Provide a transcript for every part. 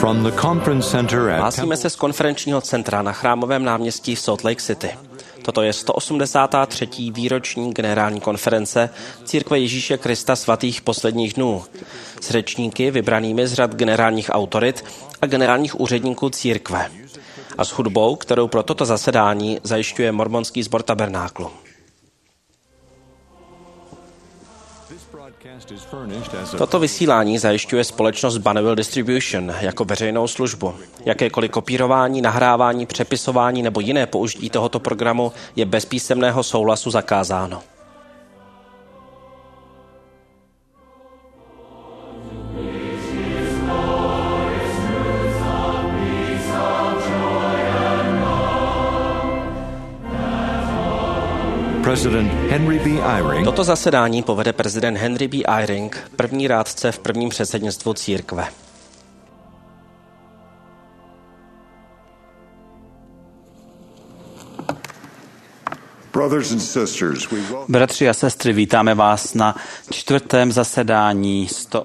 from the conference center at Hlásíme se z konferenčního centra na Chrámovém náměstí v Salt Lake City. Toto je 183. výroční generální konference Církve Ježíše Krista svatých posledních dnů s řečníky vybranými z řad generálních autorit a generálních úředníků církve a s hudbou, kterou pro toto zasedání zajišťuje mormonský sbor Tabernáklu. Toto vysílání zajišťuje společnost Bonneville Distribution jako veřejnou službu. Jakékoliv kopírování, nahrávání, přepisování nebo jiné použití tohoto programu je bez písemného souhlasu zakázáno. Toto zasedání povede prezident Henry B. Eyring, první rádce v prvním předsednictvu církve. Bratři a sestry, vítáme vás na 4. zasedání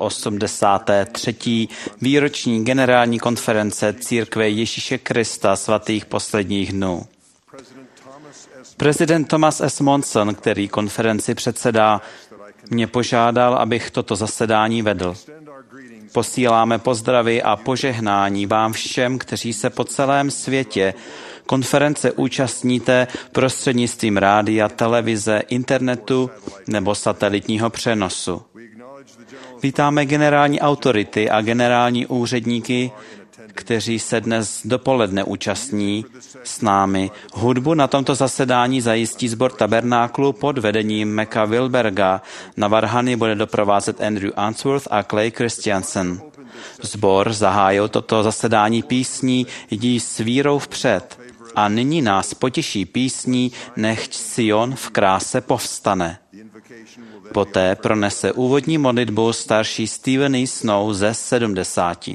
183. výroční generální konference Církve Ježíše Krista svatých posledních dnů. Prezident Thomas S. Monson, který konferenci předsedá, mě požádal, abych toto zasedání vedl. Posíláme pozdravy a požehnání vám všem, kteří se po celém světě konference účastníte prostřednictvím rádia, televize, internetu nebo satelitního přenosu. Vítáme generální autority a generální úředníky, kteří se dnes dopoledne účastní s námi. Hudbu na tomto zasedání zajistí sbor Tabernáklu pod vedením Meka Wilberga. Na varhany bude doprovázet Andrew Answorth a Clay Christiansen. Sbor zahájil toto zasedání písní Jdi s vírou vpřed. A nyní nás potěší písní Nechť Sion v kráse povstane. Poté pronese úvodní modlitbu starší Stephen E. Snow ze 70.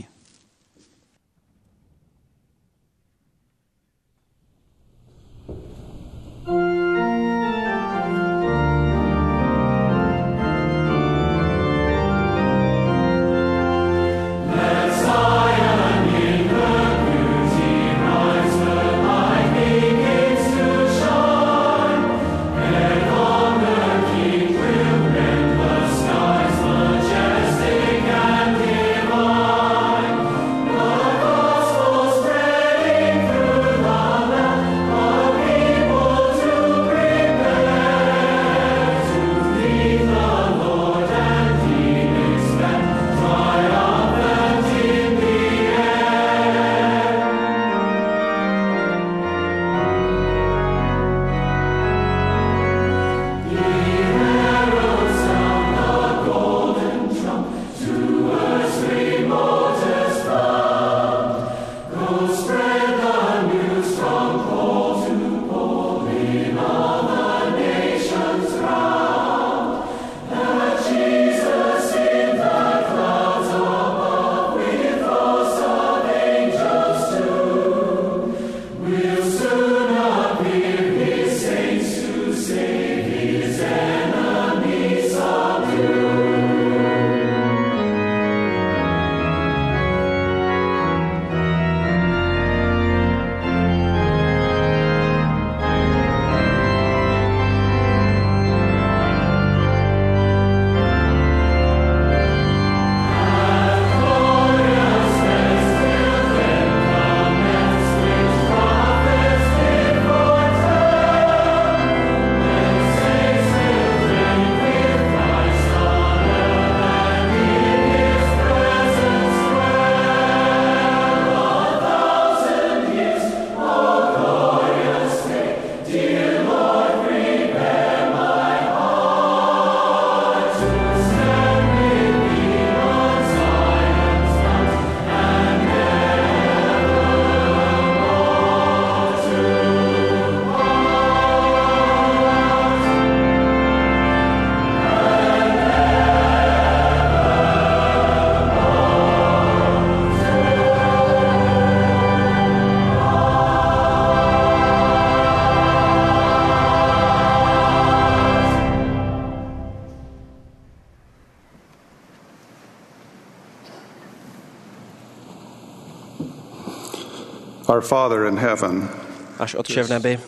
Our Father in heaven, Náš Otče v nebi,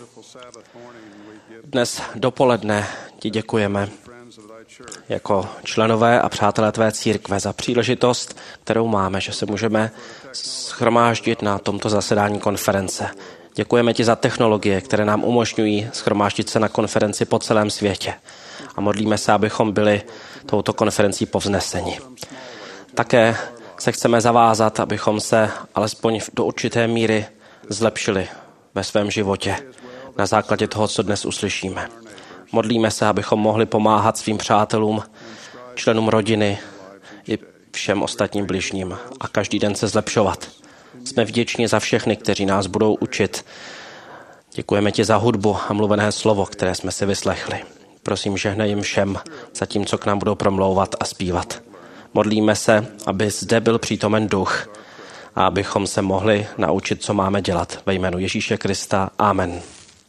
dnes dopoledne ti děkujeme jako členové a přátelé tvé církve za příležitost, kterou máme, že se můžeme shromáždit na tomto zasedání konference. Děkujeme ti za technologie, které nám umožňují shromáždit se na konferenci po celém světě. A modlíme se, abychom byli touto konferencí povzneseni. Také se chceme zavázat, abychom se alespoň do určité míry zlepšili ve svém životě na základě toho, co dnes uslyšíme. Modlíme se, abychom mohli pomáhat svým přátelům, členům rodiny i všem ostatním bližním a každý den se zlepšovat. Jsme vděční za všechny, kteří nás budou učit. Děkujeme ti za hudbu a mluvené slovo, které jsme si vyslechli. Prosím, žehnej jim všem za tím, co k nám budou promlouvat a zpívat. Modlíme se, aby zde byl přítomen duch a abychom se mohli naučit, co máme dělat. Ve jménu Ježíše Krista. Amen.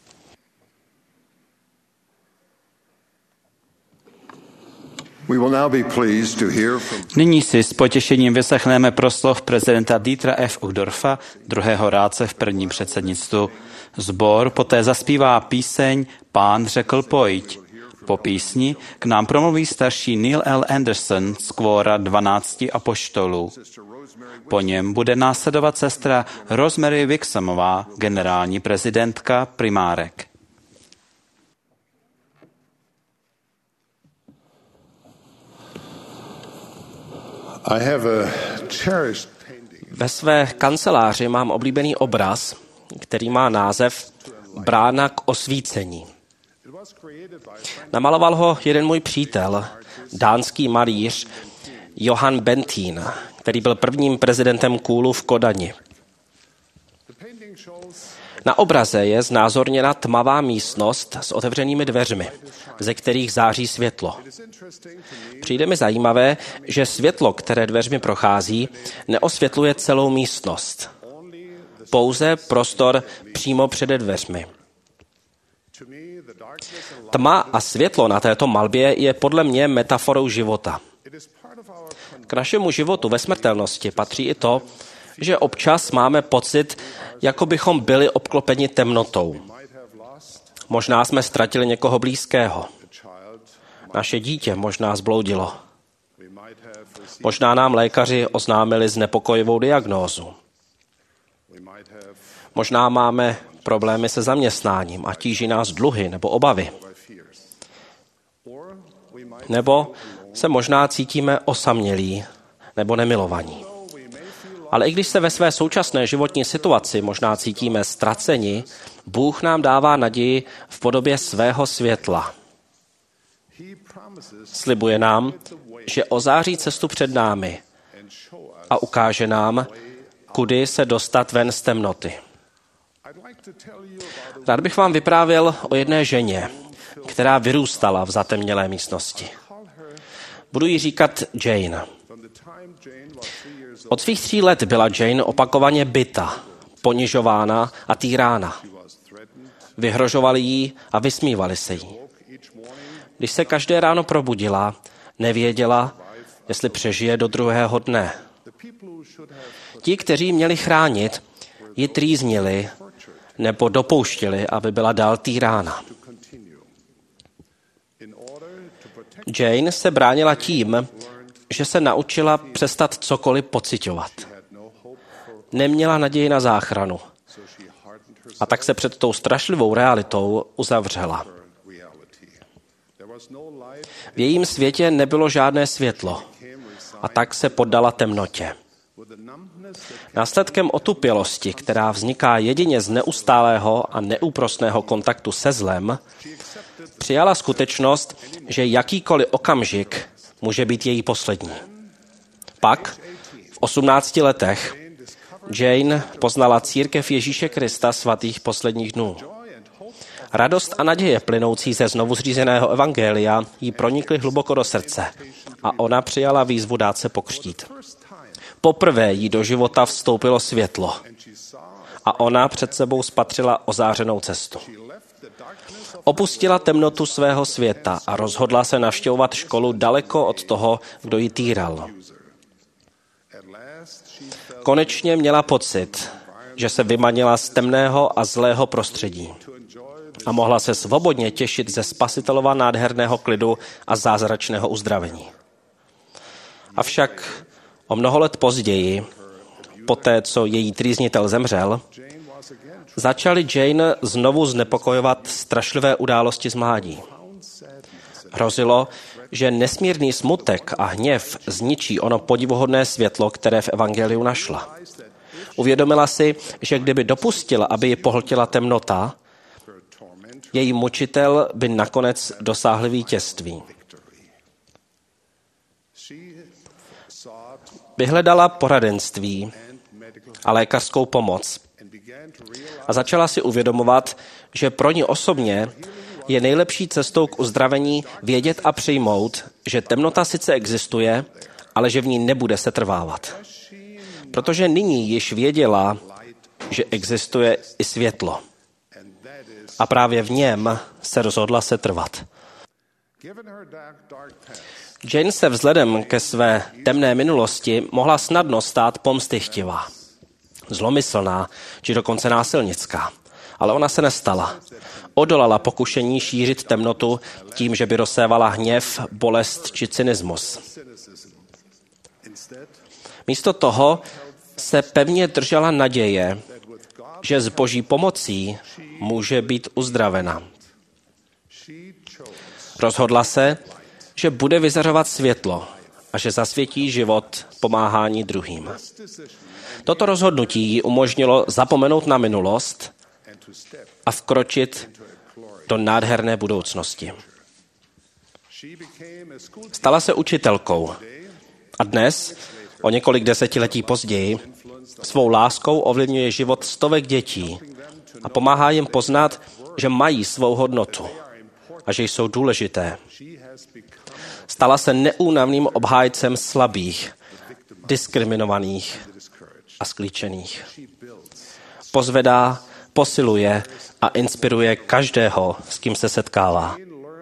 Nyní si s potěšením vyslechneme proslov prezidenta Dietera F. Uchtdorfa, druhého rádce v prvním předsednictvu. Sbor poté zaspívá píseň Pán řekl pojď. Po písni k nám promluví starší Neil L. Anderson z kvóra 12 apoštolů. Po něm bude následovat sestra Rosemary Wixomová, generální prezidentka primárek. Ve své kanceláři mám oblíbený obraz, který má název Brána k osvícení. Namaloval ho jeden můj přítel, dánský malíř Johan Bentín, který byl prvním prezidentem KÚLu v Kodani. Na obraze je znázorněna tmavá místnost s otevřenými dveřmi, ze kterých září světlo. Přijde mi zajímavé, že světlo, které dveřmi prochází, neosvětluje celou místnost. Pouze prostor přímo přede dveřmi. Tma a světlo na této malbě je podle mě metaforou života. K našemu životu ve smrtelnosti patří i to, že občas máme pocit, jako bychom byli obklopeni temnotou. Možná jsme ztratili někoho blízkého. Naše dítě možná zbloudilo. Možná nám lékaři oznámili znepokojivou diagnózu. Možná máme problémy se zaměstnáním a tíží nás dluhy nebo obavy. Nebo se možná cítíme osamělí nebo nemilovaní. Ale i když se ve své současné životní situaci možná cítíme ztraceni, Bůh nám dává naději v podobě svého světla. Slibuje nám, že ozáří cestu před námi a ukáže nám, kudy se dostat ven z temnoty. Rád bych vám vyprávěl o jedné ženě, která vyrůstala v zatemnělé místnosti. Budu jí říkat Jane. Od svých 3 let byla Jane opakovaně bita, ponižována a týrána. Vyhrožovali jí a vysmívali se jí. Když se každé ráno probudila, nevěděla, jestli přežije do druhého dne. Ti, kteří měli chránit, ji trýznili nebo dopouštěli, aby byla dál týrána. Jane se bránila tím, že se naučila přestat cokoliv pociťovat. Neměla naději na záchranu. A tak se před tou strašlivou realitou uzavřela. V jejím světě nebylo žádné světlo. A tak se poddala temnotě. Následkem otupělosti, která vzniká jedině z neustálého a neúprosného kontaktu se zlem, přijala skutečnost, že jakýkoliv okamžik může být její poslední. Pak, v 18 letech, Jane poznala církev Ježíše Krista svatých posledních dnů. Radost a naděje plynoucí ze znovuzřízeného evangelia jí pronikly hluboko do srdce a ona přijala výzvu dát se pokřtít. Poprvé jí do života vstoupilo světlo a ona před sebou spatřila ozářenou cestu. Opustila temnotu svého světa a rozhodla se navštěvovat školu daleko od toho, kdo ji týral. Konečně měla pocit, že se vymanila z temného a zlého prostředí a mohla se svobodně těšit ze Spasitelova nádherného klidu a zázračného uzdravení. Avšak o mnoho let později, poté co její trýznitel zemřel, začaly Jane znovu znepokojovat strašlivé události z mládí. Hrozilo, že nesmírný smutek a hněv zničí ono podivuhodné světlo, které v evangeliu našla. Uvědomila si, že kdyby dopustila, aby ji pohltila temnota, její mučitel by nakonec dosáhl vítězství. Vyhledala poradenství a lékařskou pomoc a začala si uvědomovat, že pro ní osobně je nejlepší cestou k uzdravení vědět a přijmout, že temnota sice existuje, ale že v ní nebude setrvávat. Protože nyní již věděla, že existuje i světlo. A právě v něm se rozhodla setrvat. Jane se vzhledem ke své temné minulosti mohla snadno stát pomstychtivá, zlomyslná, či dokonce násilnická. Ale ona se nestala. Odolala pokušení šířit temnotu tím, že by rozsévala hněv, bolest či cynismus. Místo toho se pevně držela naděje, že s Boží pomocí může být uzdravena. Rozhodla se, že bude vyzařovat světlo a že zasvětí život pomáhání druhým. Toto rozhodnutí jí umožnilo zapomenout na minulost a vkročit do nádherné budoucnosti. Stala se učitelkou a dnes, o několik desetiletí později, svou láskou ovlivňuje život stovek dětí a pomáhá jim poznat, že mají svou hodnotu a že jsou důležité. Stala se neúnavným obhájcem slabých, diskriminovaných a sklíčených. Pozvedá, posiluje a inspiruje každého, s kým se setkává.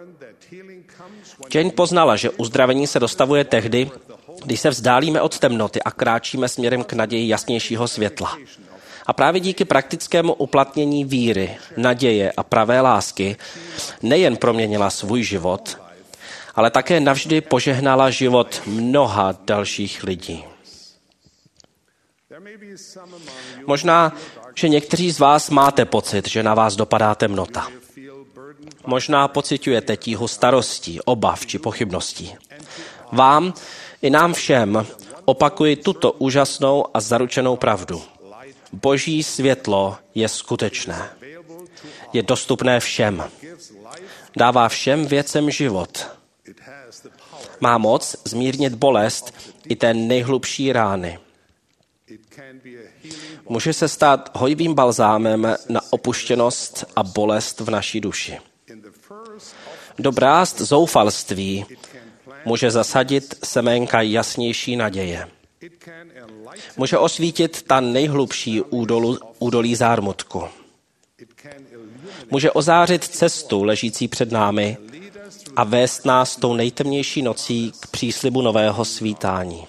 Jane poznala, že uzdravení se dostavuje tehdy, když se vzdálíme od temnoty a kráčíme směrem k naději jasnějšího světla. A právě díky praktickému uplatnění víry, naděje a pravé lásky nejen proměnila svůj život, ale také navždy požehnala život mnoha dalších lidí. Možná, že někteří z vás máte pocit, že na vás dopadá temnota. Možná pociťujete tíhu starostí, obav či pochybností. Vám i nám všem opakuji tuto úžasnou a zaručenou pravdu. Boží světlo je skutečné. Je dostupné všem. Dává všem věcem život. Má moc zmírnit bolest i té nejhlubší rány. Může se stát hojivým balzámem na opuštěnost a bolest v naší duši. Do brázd zoufalství může zasadit seménka jasnější naděje. Může osvítit ta nejhlubší údolí zármutku. Může ozářit cestu ležící před námi a vést nás tou nejtemnější nocí k příslibu nového svítání.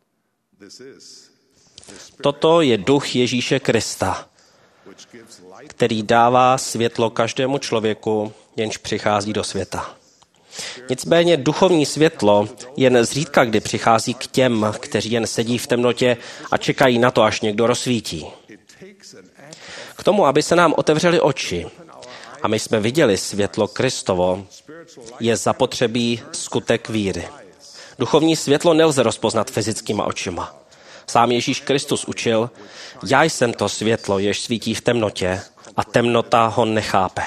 Toto je duch Ježíše Krista, který dává světlo každému člověku, jenž přichází do světa. Nicméně duchovní světlo jen zřídka kdy přichází k těm, kteří jen sedí v temnotě a čekají na to, až někdo rozsvítí. K tomu, aby se nám otevřely oči a my jsme viděli světlo Kristovo, je zapotřebí skutek víry. Duchovní světlo nelze rozpoznat fyzickýma očima. Sám Ježíš Kristus učil, já jsem to světlo, jež svítí v temnotě a temnota ho nechápe.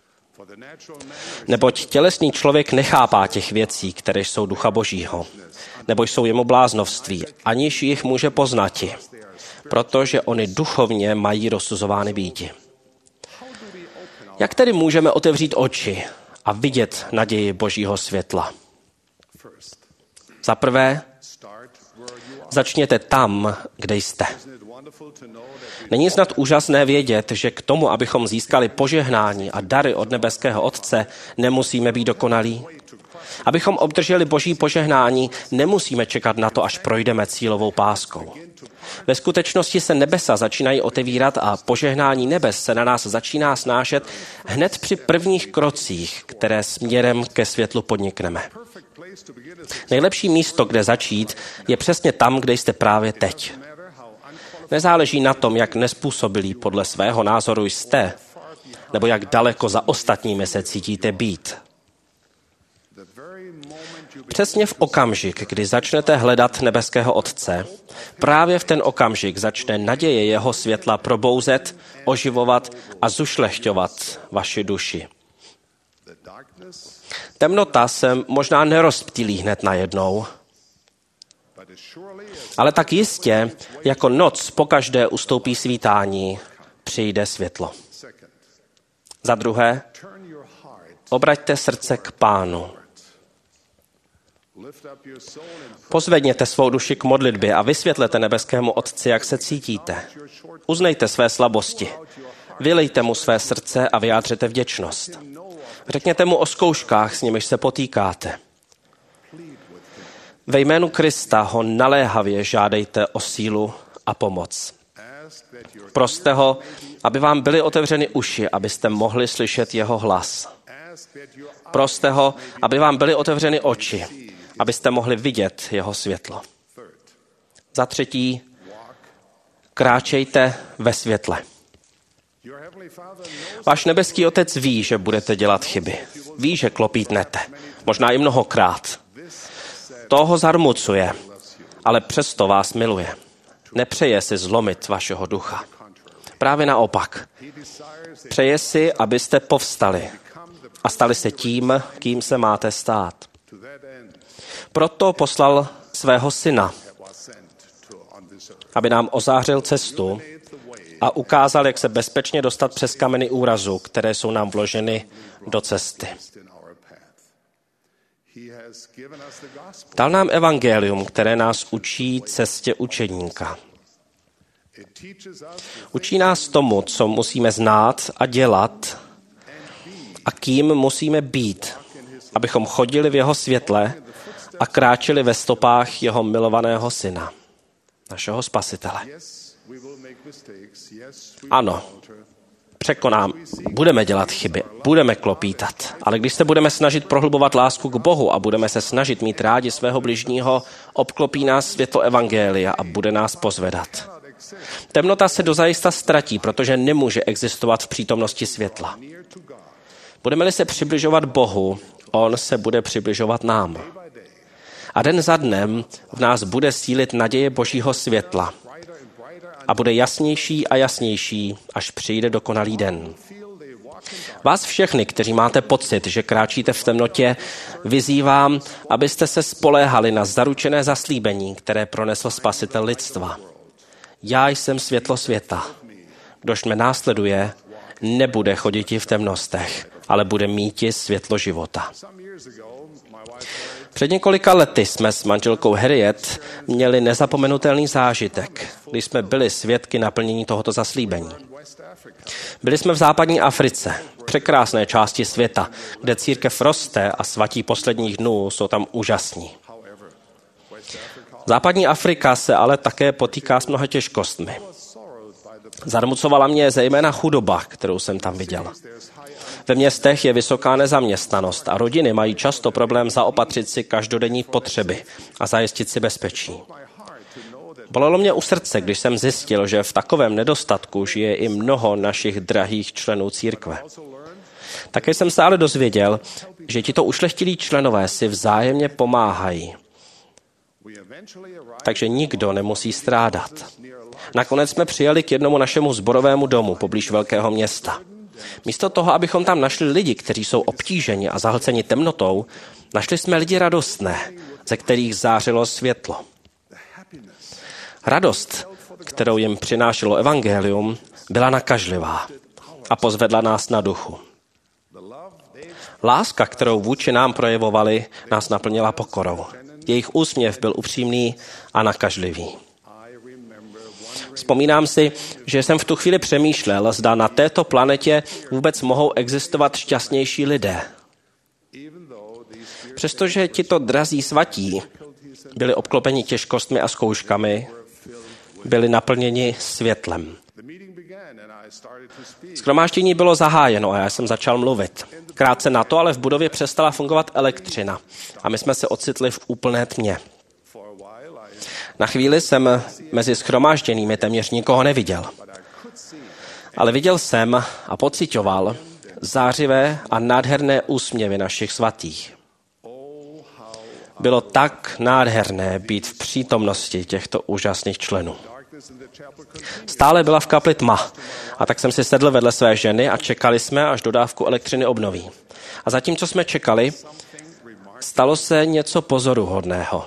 Neboť tělesný člověk nechápá těch věcí, které jsou ducha Božího, nebo jsou jemu bláznovství, aniž jich může poznati, protože oni duchovně mají rozsuzovány býti. Jak tedy můžeme otevřít oči a vidět naději Božího světla? Za prvé, začněte tam, kde jste. Není snad úžasné vědět, že k tomu, abychom získali požehnání a dary od nebeského Otce, nemusíme být dokonalí? Abychom obdrželi Boží požehnání, nemusíme čekat na to, až projdeme cílovou páskou. Ve skutečnosti se nebesa začínají otevírat a požehnání nebes se na nás začíná snášet hned při prvních krocích, které směrem ke světlu podnikneme. Nejlepší místo, kde začít, je přesně tam, kde jste právě teď. Nezáleží na tom, jak nezpůsobilí podle svého názoru jste, nebo jak daleko za ostatními se cítíte být. Přesně v okamžik, kdy začnete hledat nebeského Otce, právě v ten okamžik začne naděje jeho světla probouzet, oživovat a zušlechťovat vaši duši. Temnota se možná nerozptýlí hned najednou, ale tak jistě, jako noc pokaždé ustoupí svítání, přijde světlo. Za druhé, obraťte srdce k Pánu. Pozvedněte svou duši k modlitbě a vysvětlete nebeskému Otci, jak se cítíte. Uznejte své slabosti. Vylejte mu své srdce a vyjádřete vděčnost. Řekněte mu o zkouškách, s nimiž se potýkáte. Ve jménu Krista ho naléhavě žádejte o sílu a pomoc. Proste ho, aby vám byly otevřeny uši, abyste mohli slyšet jeho hlas. Proste ho, aby vám byly otevřeny oči, abyste mohli vidět jeho světlo. Za třetí, kráčejte ve světle. Váš nebeský Otec ví, že budete dělat chyby. Ví, že klopítnete. Možná i mnohokrát. To ho zarmucuje, ale přesto vás miluje. Nepřeje si zlomit vašeho ducha. Právě naopak. Přeje si, abyste povstali a stali se tím, kým se máte stát. Proto poslal svého syna, aby nám ozářil cestu a ukázal, jak se bezpečně dostat přes kameny úrazu, které jsou nám vloženy do cesty. Dal nám evangelium, které nás učí cestě učedníka. Učí nás tomu, co musíme znát a dělat a kým musíme být, abychom chodili v jeho světle a kráčeli ve stopách jeho milovaného syna, našeho spasitele. Ano, budeme dělat chyby, budeme klopítat, ale když se budeme snažit prohlubovat lásku k Bohu a budeme se snažit mít rádi svého bližního, obklopí nás světlo evangelia a bude nás pozvedat. Temnota se dozajista ztratí, protože nemůže existovat v přítomnosti světla. Budeme-li se přibližovat Bohu, on se bude přibližovat nám. A den za dnem v nás bude sílit naděje Božího světla. A bude jasnější a jasnější, až přijde dokonalý den. Vás všechny, kteří máte pocit, že kráčíte v temnotě, vyzývám, abyste se spoléhali na zaručené zaslíbení, které pronesl Spasitel lidstva. Já jsem světlo světa. Kdož mě následuje, nebude choditi v temnostech, ale bude míti světlo života. Před několika lety jsme s manželkou Harriet měli nezapomenutelný zážitek, když jsme byli svědky naplnění tohoto zaslíbení. Byli jsme v západní Africe, překrásné části světa, kde církev roste a svatí posledních dnů jsou tam úžasní. Západní Afrika se ale také potýká s mnoha těžkostmi. Zarmucovala mě zejména chudoba, kterou jsem tam viděl. Ve městech je vysoká nezaměstnanost a rodiny mají často problém zaopatřit si každodenní potřeby a zajistit si bezpečí. Bolelo mě u srdce, když jsem zjistil, že v takovém nedostatku žije i mnoho našich drahých členů církve. Také jsem se ale dozvěděl, že tito ušlechtilí členové si vzájemně pomáhají. Takže nikdo nemusí strádat. Nakonec jsme přijeli k jednomu našemu sborovému domu poblíž velkého města. Místo toho, abychom tam našli lidi, kteří jsou obtíženi a zahlceni temnotou, našli jsme lidi radostné, ze kterých zářilo světlo. Radost, kterou jim přinášelo evangelium, byla nakažlivá a pozvedla nás na duchu. Láska, kterou vůči nám projevovali, nás naplnila pokorou. Jejich úsměv byl upřímný a nakažlivý. Vzpomínám si, že jsem v tu chvíli přemýšlel, zda na této planetě vůbec mohou existovat šťastnější lidé. Přestože tito drazí svatí byli obklopeni těžkostmi a zkouškami, byli naplněni světlem. Shromáždění bylo zahájeno a já jsem začal mluvit. Krátce na to, ale v budově přestala fungovat elektřina a my jsme se ocitli v úplné tmě. Na chvíli jsem mezi shromážděnými téměř nikoho neviděl. Ale viděl jsem a pociťoval zářivé a nádherné úsměvy našich svatých. Bylo tak nádherné být v přítomnosti těchto úžasných členů. Stále byla v kapli tma a tak jsem si sedl vedle své ženy a čekali jsme, až dodávku elektřiny obnoví. A zatímco jsme čekali, stalo se něco pozoruhodného.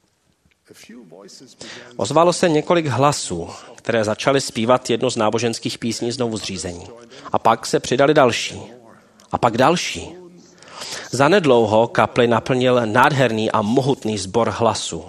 Ozvalo se několik hlasů, které začaly zpívat jednu z náboženských písní Znovuzřízení. A pak se přidali další. A pak další. Zanedlouho kapli naplnil nádherný a mohutný sbor hlasů.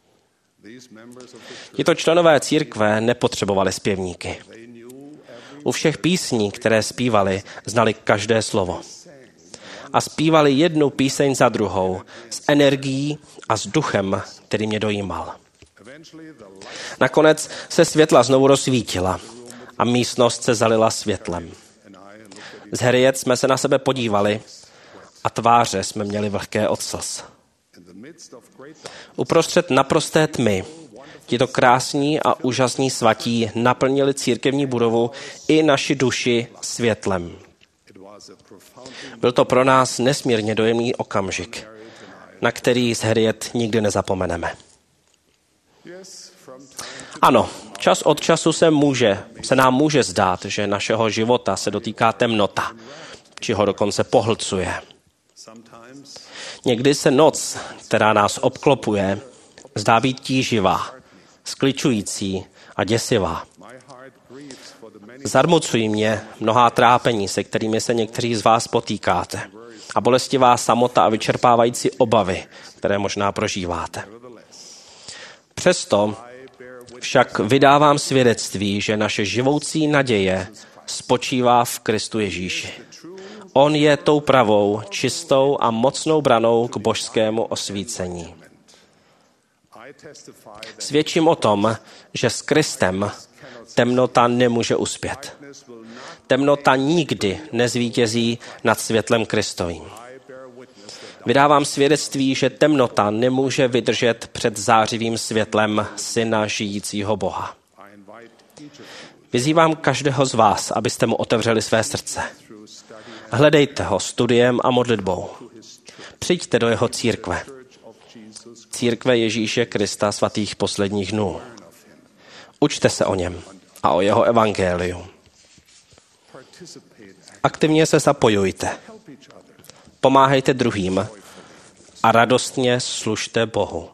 Tito členové církve nepotřebovali zpěvníky. U všech písní, které zpívali, znali každé slovo. A zpívali jednu píseň za druhou s energií a s duchem, který mě dojímal. Nakonec se světla znovu rozsvítila a místnost se zalila světlem. Z Harriet jsme se na sebe podívali a tváře jsme měli vlhké od slz. Uprostřed naprosté tmy tito krásní a úžasní svatí naplnili církevní budovu i naši duši světlem. Byl to pro nás nesmírně dojemný okamžik, na který z Harriet nikdy nezapomeneme. Ano, čas od času se nám může zdát, že našeho života se dotýká temnota, či ho dokonce pohlcuje. Někdy se noc, která nás obklopuje, zdá být tíživá, skličující a děsivá. Zarmucují mě mnohá trápení, se kterými se někteří z vás potýkáte, a bolestivá samota a vyčerpávající obavy, které možná prožíváte. Přesto však vydávám svědectví, že naše živoucí naděje spočívá v Kristu Ježíši. On je tou pravou, čistou a mocnou branou k božskému osvícení. Svědčím o tom, že s Kristem temnota nemůže uspět. Temnota nikdy nezvítězí nad světlem Kristovým. Vydávám svědectví, že temnota nemůže vydržet před zářivým světlem Syna žijícího Boha. Vyzývám každého z vás, abyste mu otevřeli své srdce. Hledejte ho studiem a modlitbou. Přijďte do jeho církve. Církve Ježíše Krista svatých posledních dnů. Učte se o něm a o jeho evangeliu. Aktivně se zapojujte. Pomáhejte druhým a radostně služte Bohu.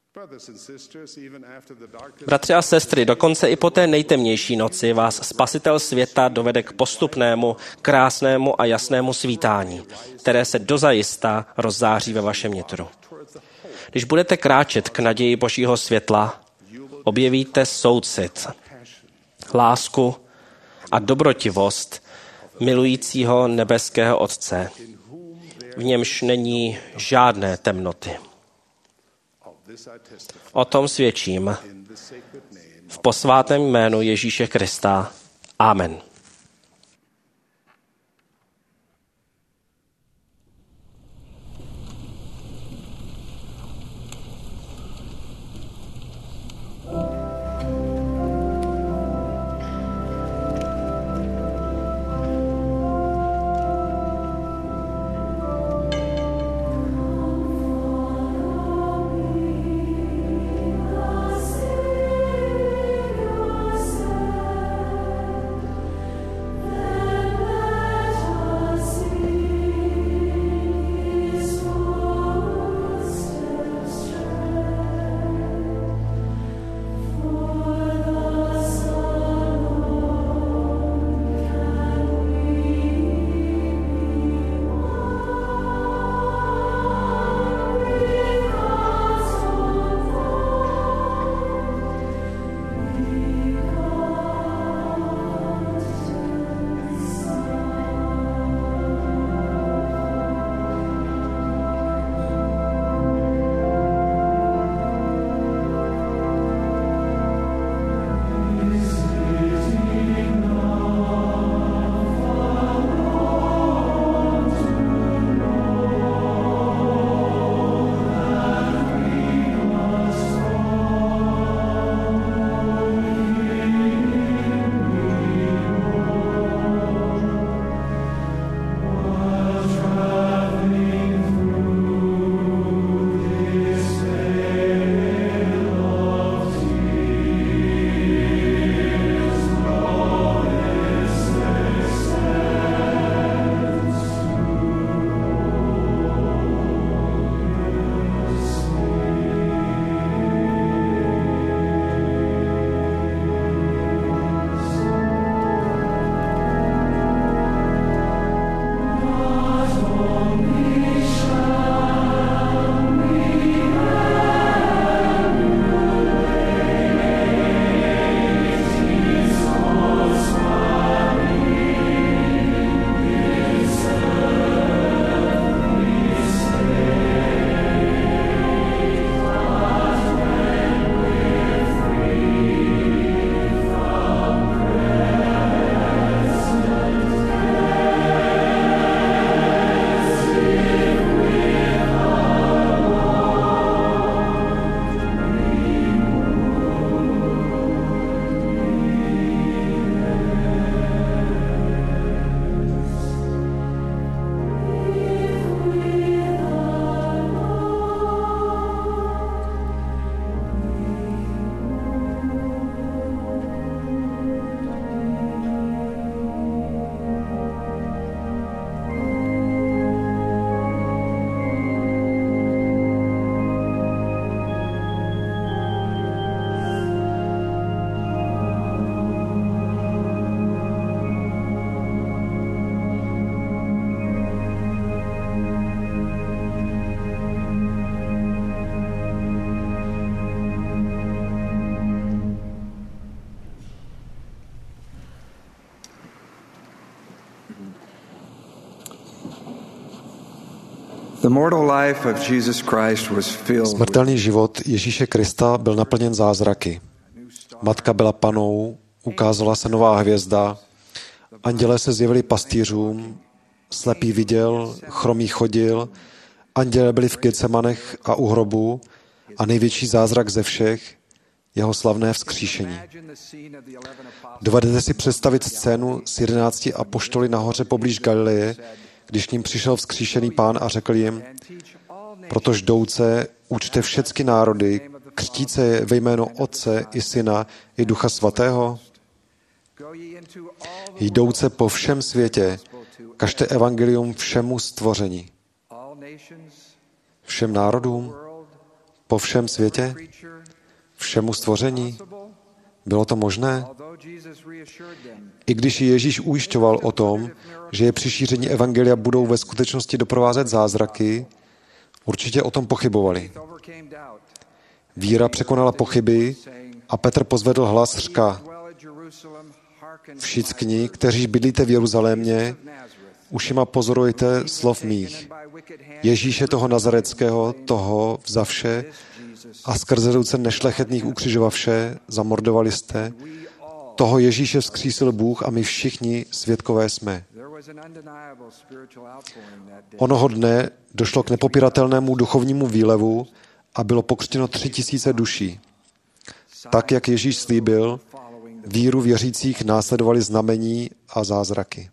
Bratři a sestry, dokonce i po té nejtemnější noci vás Spasitel světa dovede k postupnému, krásnému a jasnému svítání, které se dozajista rozzáří ve vašem nitru. Když budete kráčet k naději Božího světla, objevíte soucit, lásku a dobrotivost milujícího nebeského Otce, v němž není žádné temnoty. O tom svědčím v posvátném jménu Ježíše Krista. Amen. Smrtelný život Ježíše Krista byl naplněn zázraky. Matka byla panou, ukázala se nová hvězda, andělé se zjevili pastýřům, slepý viděl, chromý chodil, andělé byli v Getsemanech a u hrobu a největší zázrak ze všech, jeho slavné vzkříšení. Dovedete si představit scénu s 11 apoštoly nahoře poblíž Galileje, když k ním přišel vzkříšený Pán a řekl jim: protož jdouce učte všechny národy, křtíce je ve jméno Otce i Syna i Ducha Svatého. Jdouce po všem světě, kažte evangelium všemu stvoření. Všem národům, po všem světě, všemu stvoření. Bylo to možné? I když Ježíš ujišťoval o tom, že je při šíření evangelia budou ve skutečnosti doprovázet zázraky, určitě o tom pochybovali. Víra překonala pochyby a Petr pozvedl hlas řka: všichni, kteří bydlíte v Jeruzalémě, ušima pozorujte slov mých. Ježíše toho Nazareckého, toho vzavše a skrze ruce nešlechetných ukřižovavše, zamordovali jste, toho Ježíše vzkřísil Bůh a my všichni svědkové jsme. Onoho dne došlo k nepopiratelnému duchovnímu výlevu a bylo pokřtěno 3000 duší. Tak, jak Ježíš slíbil, víru věřících následovali znamení a zázraky.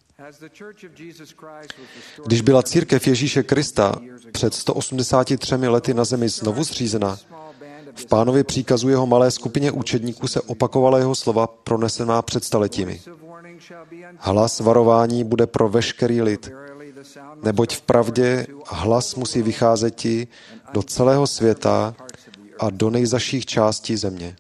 Když byla církev Ježíše Krista před 183 lety na zemi znovu zřízena, v Pánově příkazu jeho malé skupině učedníků se opakovala jeho slova pronesená před staletími. Hlas varování bude pro veškerý lid, neboť vpravdě hlas musí vycházet do celého světa a do nejzaších částí země.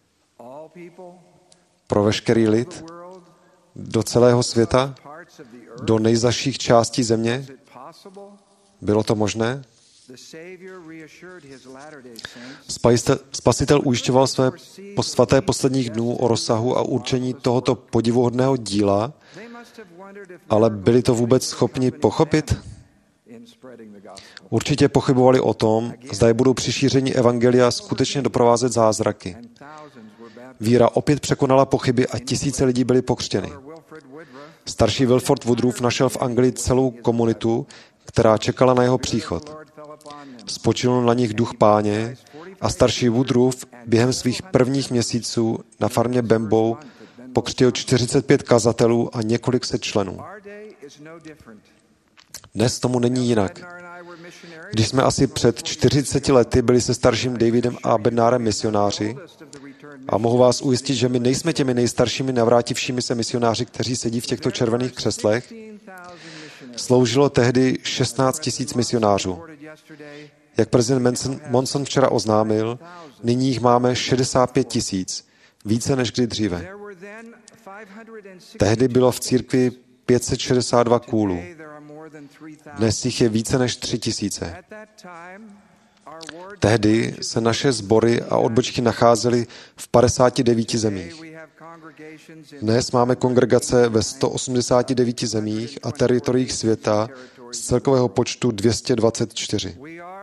Pro veškerý lid, do celého světa, do nejzaších částí země. Bylo to možné? Spasitel ujišťoval své svaté posledních dnů o rozsahu a určení tohoto podivuhodného díla, ale byli to vůbec schopni pochopit? Určitě pochybovali o tom, zda je budou při šíření evangelia skutečně doprovázet zázraky. Víra opět překonala pochyby a tisíce lidí byly pokřtěny. Starší Wilford Woodruff našel v Anglii celou komunitu, která čekala na jeho příchod. Spočinul na nich duch Páně a starší Woodruff během svých prvních měsíců na farmě Bambou pokřtil 45 kazatelů a několik set členů. Dnes tomu není jinak. Když jsme asi před 40 lety byli se starším Davidem a Bednárem misionáři, a mohu vás ujistit, že my nejsme těmi nejstaršími navrátivšími se misionáři, kteří sedí v těchto červených křeslech, sloužilo tehdy 16 000 misionářů. Jak prezident Monson včera oznámil, nyní jich máme 65 000, více než kdy dříve. Tehdy bylo v církvi 562 kůlů. Dnes jich je více než 3 000. Tehdy se naše sbory a odbočky nacházely v 59 zemích. Dnes máme kongregace ve 189 zemích a teritoriích světa z celkového počtu 224.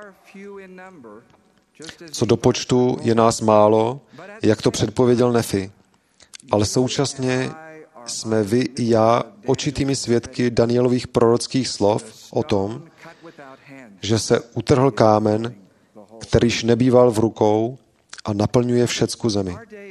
Co do počtu je nás málo, jak to předpověděl Nefi, ale současně jsme vy i já očitými svědky Danielových prorockých slov o tom, že se utrhl kámen, kterýž nebýval v rukou a naplňuje všecku zemi.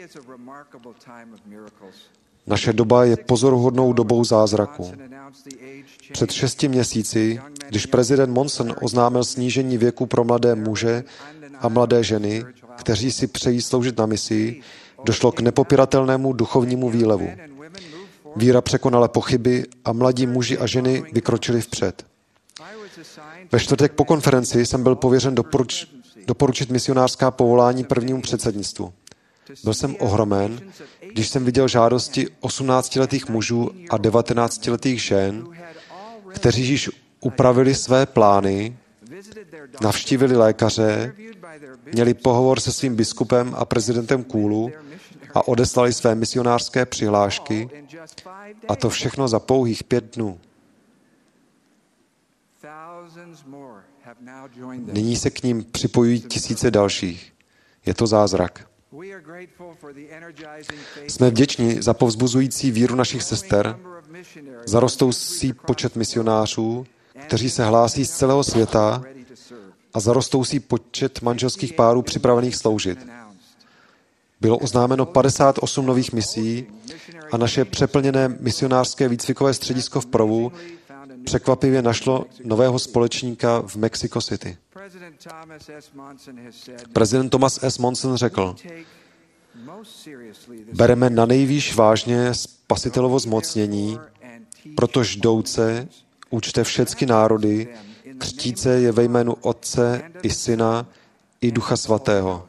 Naše doba je pozoruhodnou dobou zázraků. Před 6 měsíci, když prezident Monson oznámil snížení věku pro mladé muže a mladé ženy, kteří si přejí sloužit na misi, došlo k nepopiratelnému duchovnímu výlevu. Víra překonala pochyby a mladí muži a ženy vykročili vpřed. Ve čtvrtek po konferenci jsem byl pověřen doporučit misionářská povolání prvnímu předsednictvu. Byl jsem ohromen, když jsem viděl žádosti 18letých mužů a 19letých žen, kteří již upravili své plány, navštívili lékaře, měli pohovor se svým biskupem a prezidentem kůlu a odeslali své misionářské přihlášky, a to všechno za pouhých 5 dnů. Nyní se k ním připojují tisíce dalších. Je to zázrak. Jsme vděční za povzbuzující víru našich sester, za rostoucí počet misionářů, kteří se hlásí z celého světa, a za rostoucí počet manželských párů připravených sloužit. Bylo oznámeno 58 nových misí a naše přeplněné misionářské výcvikové středisko v Provu překvapivě našlo nového společníka v Mexico City. Prezident Thomas S. Monson řekl: bereme na nejvýš vážně spasitelovo zmocnění, proto ždouce učte všechny národy, křtíce je ve jménu Otce i Syna i Ducha Svatého.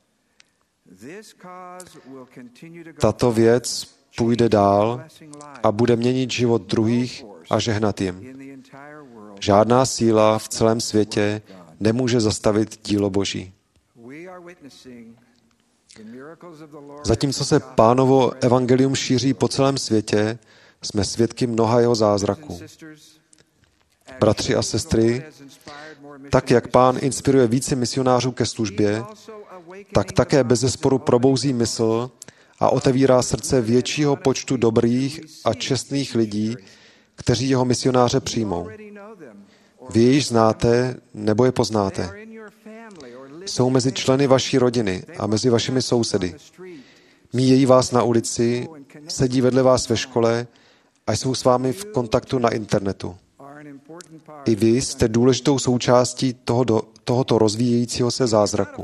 Tato věc půjde dál a bude měnit život druhých a žehnat jim. Žádná síla v celém světě nemůže zastavit dílo Boží. Zatímco se Pánovo evangelium šíří po celém světě, jsme svědky mnoha jeho zázraků. Bratři a sestry, tak jak Pán inspiruje více misionářů ke službě, tak také bezesporu probouzí mysl a otevírá srdce většího počtu dobrých a čestných lidí, kteří jeho misionáře přijmou. Vy je již znáte, nebo je poznáte. Jsou mezi členy vaší rodiny a mezi vašimi sousedy. Míjejí vás na ulici, sedí vedle vás ve škole a jsou s vámi v kontaktu na internetu. I vy jste důležitou součástí tohoto rozvíjejícího se zázraku.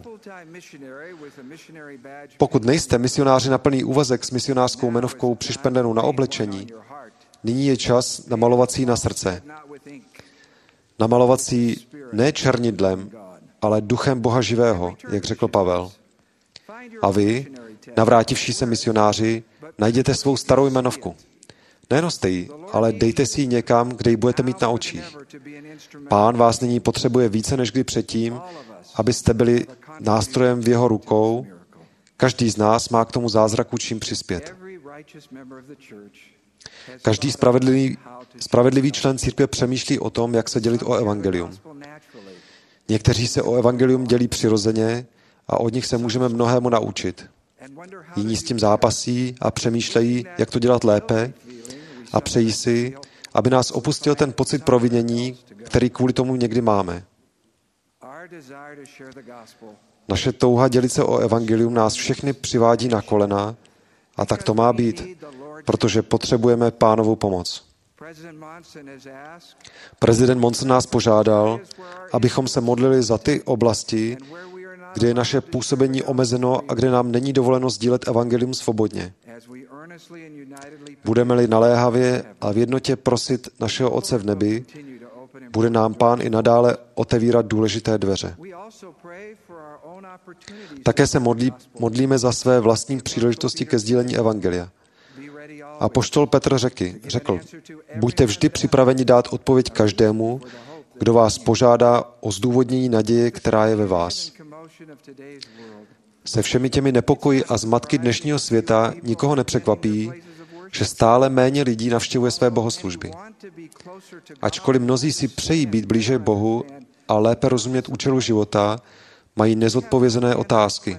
Pokud nejste misionáři na plný úvazek s misionářskou jmenovkou přišpendenou na oblečení, nyní je čas namalovat si ji na srdce. Namalovat si ji ne černidlem, ale duchem Boha živého, jak řekl Pavel. A vy, navrátivší se misionáři, najděte svou starou jmenovku. Nenoste ji, ale dejte si ji někam, kde ji budete mít na očích. Pán vás nyní potřebuje více než kdy předtím, abyste byli nástrojem v jeho rukou. Každý z nás má k tomu zázraku čím přispět. Každý spravedlivý člen církve přemýšlí o tom, jak se dělit o evangelium. Někteří se o evangelium dělí přirozeně a od nich se můžeme mnohému naučit. Jiní s tím zápasí a přemýšlejí, jak to dělat lépe, a přejí si, aby nás opustil ten pocit provinění, který kvůli tomu někdy máme. Naše touha dělit se o evangelium nás všechny přivádí na kolena a tak to má být, protože potřebujeme Pánovu pomoc. Prezident Monson nás požádal, abychom se modlili za ty oblasti, kde je naše působení omezeno a kde nám není dovoleno sdílet evangelium svobodně. Budeme-li naléhavě a v jednotě prosit našeho Otce v nebi, bude nám Pán i nadále otevírat důležité dveře. Také se modlíme za své vlastní příležitosti ke sdílení evangelia. Apoštol Petr řekl, buďte vždy připraveni dát odpověď každému, kdo vás požádá o zdůvodnění naděje, která je ve vás. Se všemi těmi nepokoji a zmatky dnešního světa nikoho nepřekvapí, že stále méně lidí navštěvuje své bohoslužby. Ačkoliv mnozí si přejí být blíže Bohu a lépe rozumět účelu života, mají nezodpovězené otázky.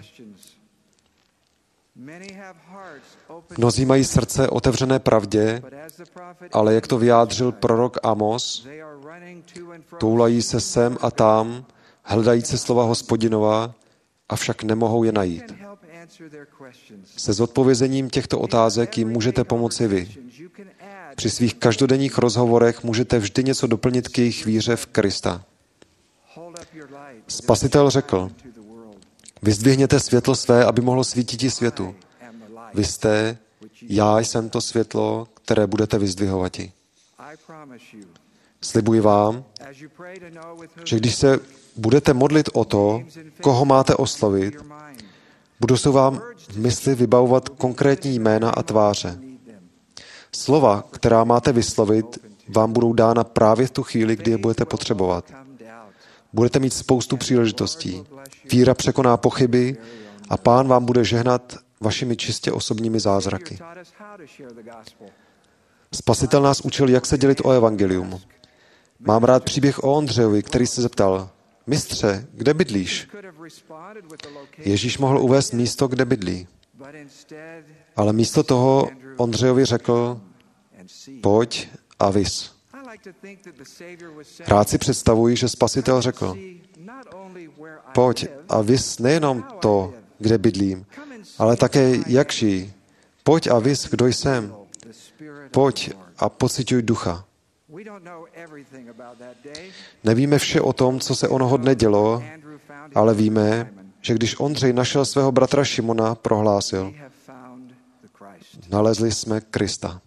Mnozí mají srdce otevřené pravdě, ale jak to vyjádřil prorok Amos, toulají se sem a tam, hledají se slova Hospodinova, avšak nemohou je najít. Se zodpovězením těchto otázek jim můžete pomoci vy. Při svých každodenních rozhovorech můžete vždy něco doplnit k jejich víře v Krista. Spasitel řekl, vyzdvihněte světlo své, aby mohlo svítit i světu. Vy jste, já jsem to světlo, které budete vyzdvihovati. Slibuji vám, že když se budete modlit o to, koho máte oslovit, budou se vám v mysli vybavovat konkrétní jména a tváře. Slova, která máte vyslovit, vám budou dána právě v tu chvíli, kdy je budete potřebovat. Budete mít spoustu příležitostí. Víra překoná pochyby a Pán vám bude žehnat vašimi čistě osobními zázraky. Spasitel nás učil, jak se dělit o evangelium. Mám rád příběh o Ondřejovi, který se zeptal, Mistře, kde bydlíš? Ježíš mohl uvést místo, kde bydlí. Ale místo toho Ondřejovi řekl, pojď a vys. Rád si představuji, že Spasitel řekl, pojď a vys nejenom to, kde bydlím, ale také jak žijí. Pojď a vys, kdo jsem. Pojď a pociťuj ducha. Nevíme vše o tom, co se onoho dne dělo, ale víme, že když Ondřej našel svého bratra Šimona, prohlásil, nalezli jsme Krista.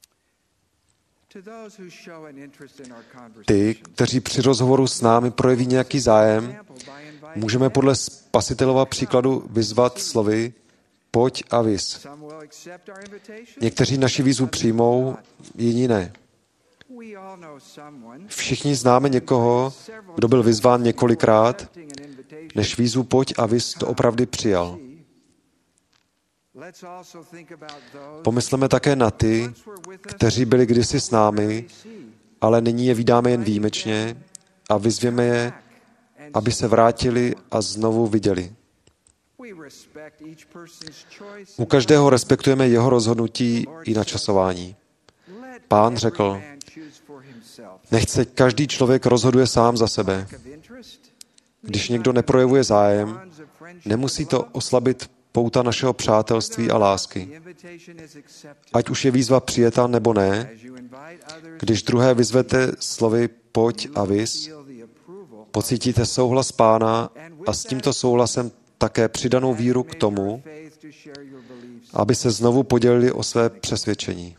Ty, kteří při rozhovoru s námi projeví nějaký zájem, můžeme podle Spasitelova příkladu vyzvat slovy pojď a vys. Někteří naši výzvu přijmou, jiní ne. Všichni známe někoho, kdo byl vyzván několikrát, než výzvu pojď a vys to opravdu přijal. Pomysleme také na ty, kteří byli kdysi s námi, ale nyní je vídáme jen výjimečně a vyzvěme je, aby se vrátili a znovu viděli. U každého respektujeme jeho rozhodnutí i načasování. Pán řekl, nechť každý člověk rozhoduje sám za sebe. Když někdo neprojevuje zájem, nemusí to oslabit pouta našeho přátelství a lásky. Ať už je výzva přijeta nebo ne, když druhé vyzvete slovy pojď a vys, pocítíte souhlas Pána a s tímto souhlasem také přidanou víru k tomu, aby se znovu podělili o své přesvědčení.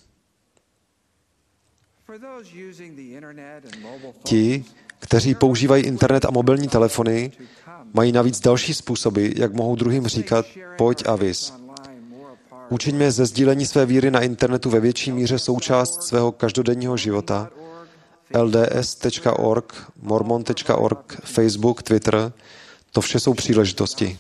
Ti, kteří používají internet a mobilní telefony, mají navíc další způsoby, jak mohou druhým říkat pojď a vys. Učiňme ze sdílení své víry na internetu ve větší míře součást svého každodenního života. LDS.org, Mormon.org, Facebook, Twitter, to vše jsou příležitosti.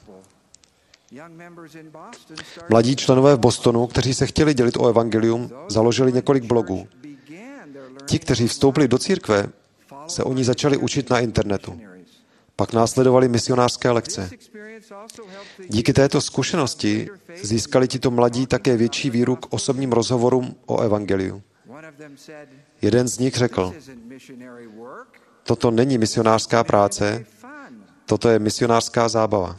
Mladí členové v Bostonu, kteří se chtěli dělit o evangelium, založili několik blogů. Ti, kteří vstoupili do církve, se o ní začali učit na internetu. Pak následovaly misionářské lekce. Díky této zkušenosti získali tito mladí také větší víru k osobním rozhovorům o evangeliu. Jeden z nich řekl, toto není misionářská práce, toto je misionářská zábava.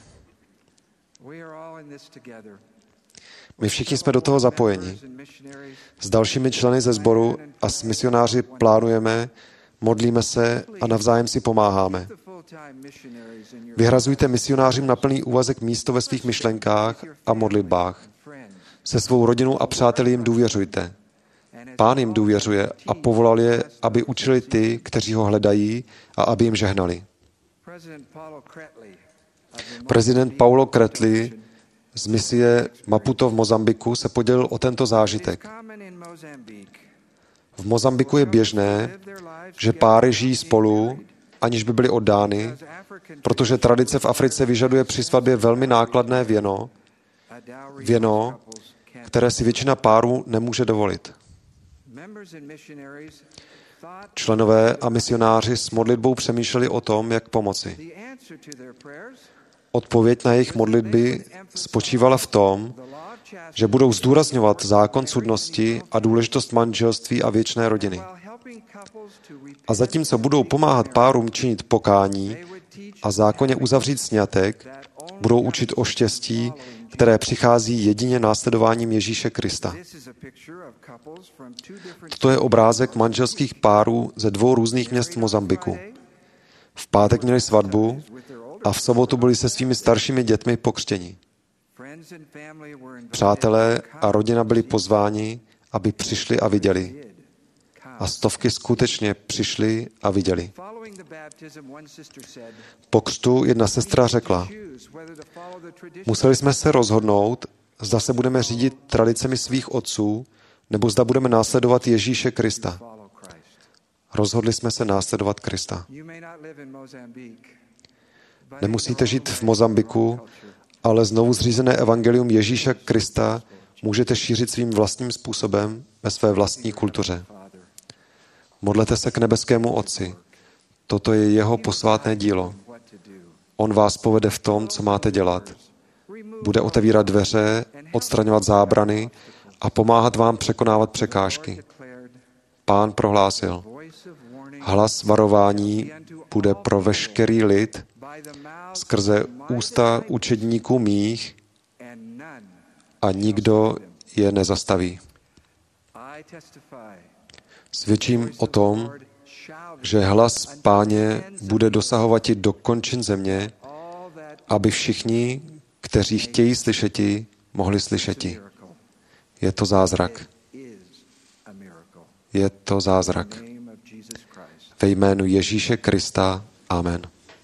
My všichni jsme do toho zapojeni. S dalšími členy ze sboru a s misionáři plánujeme, modlíme se a navzájem si pomáháme. Vyhrazujte misionářům na plný úvazek místo ve svých myšlenkách a modlitbách. Se svou rodinou a přáteli jim důvěřujte. Pán jim důvěřuje a povolal je, aby učili ty, kteří ho hledají, a aby jim žehnali. Prezident Paulo Kretli z misie Maputo v Mozambiku se podělil o tento zážitek. V Mozambiku je běžné, že páry žijí spolu, aniž by byly oddány, protože tradice v Africe vyžaduje při svatbě velmi nákladné věno, které si většina párů nemůže dovolit. Členové a misionáři s modlitbou přemýšleli o tom, jak pomoci. Odpověď na jejich modlitby spočívala v tom, že budou zdůrazňovat zákon cudnosti a důležitost manželství a věčné rodiny. A zatímco budou pomáhat párům činit pokání a zákonně uzavřít sňatek, budou učit o štěstí, které přichází jedině následováním Ježíše Krista. Toto je obrázek manželských párů ze 2 různých měst v Mozambiku. V pátek měli svatbu a v sobotu byli se svými staršími dětmi pokřtěni. Přátelé a rodina byli pozváni, aby přišli a viděli. A stovky skutečně přišli a viděli. Po křtu jedna sestra řekla, museli jsme se rozhodnout, zda se budeme řídit tradicemi svých otců, nebo zda budeme následovat Ježíše Krista. Rozhodli jsme se následovat Krista. Nemusíte žít v Mozambiku, ale znovu zřízené evangelium Ježíše Krista můžete šířit svým vlastním způsobem ve své vlastní kultuře. Modlete se k nebeskému Otci. Toto je jeho posvátné dílo. On vás povede v tom, co máte dělat. Bude otevírat dveře, odstraňovat zábrany a pomáhat vám překonávat překážky. Pán prohlásil, hlas varování bude pro veškerý lid skrze ústa učedníků mých a nikdo je nezastaví. Svědčím o tom, že hlas Páně bude dosahovat i do končin země, aby všichni, kteří chtějí slyšeti, mohli slyšeti. Je to zázrak. Je to zázrak. Ve jménu Ježíše Krista. Amen.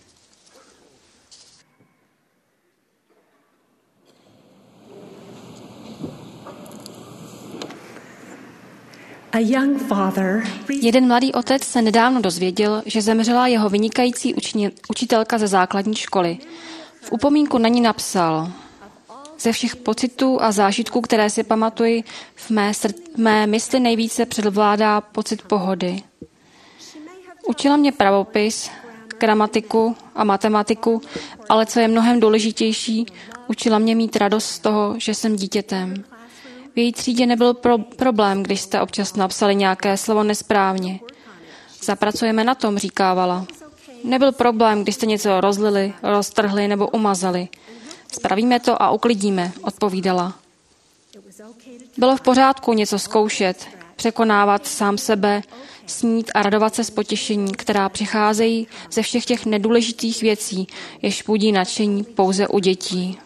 Jeden mladý otec se nedávno dozvěděl, že zemřela jeho vynikající učitelka ze základní školy. V upomínku na ní napsal: ze všech pocitů a zážitků, které si pamatuji, v mé mysli nejvíce převládá pocit pohody. Učila mě pravopis, gramatiku a matematiku, ale co je mnohem důležitější, učila mě mít radost z toho, že jsem dítětem. V její třídě nebyl problém, když jste občas napsali nějaké slovo nesprávně. Zapracujeme na tom, říkávala. Nebyl problém, když jste něco rozlili, roztrhli nebo umazali. Spravíme to a uklidíme, odpovídala. Bylo v pořádku něco zkoušet, překonávat sám sebe, snít a radovat se z potěšení, která přicházejí ze všech těch nedůležitých věcí, jež budí nadšení pouze u dětí.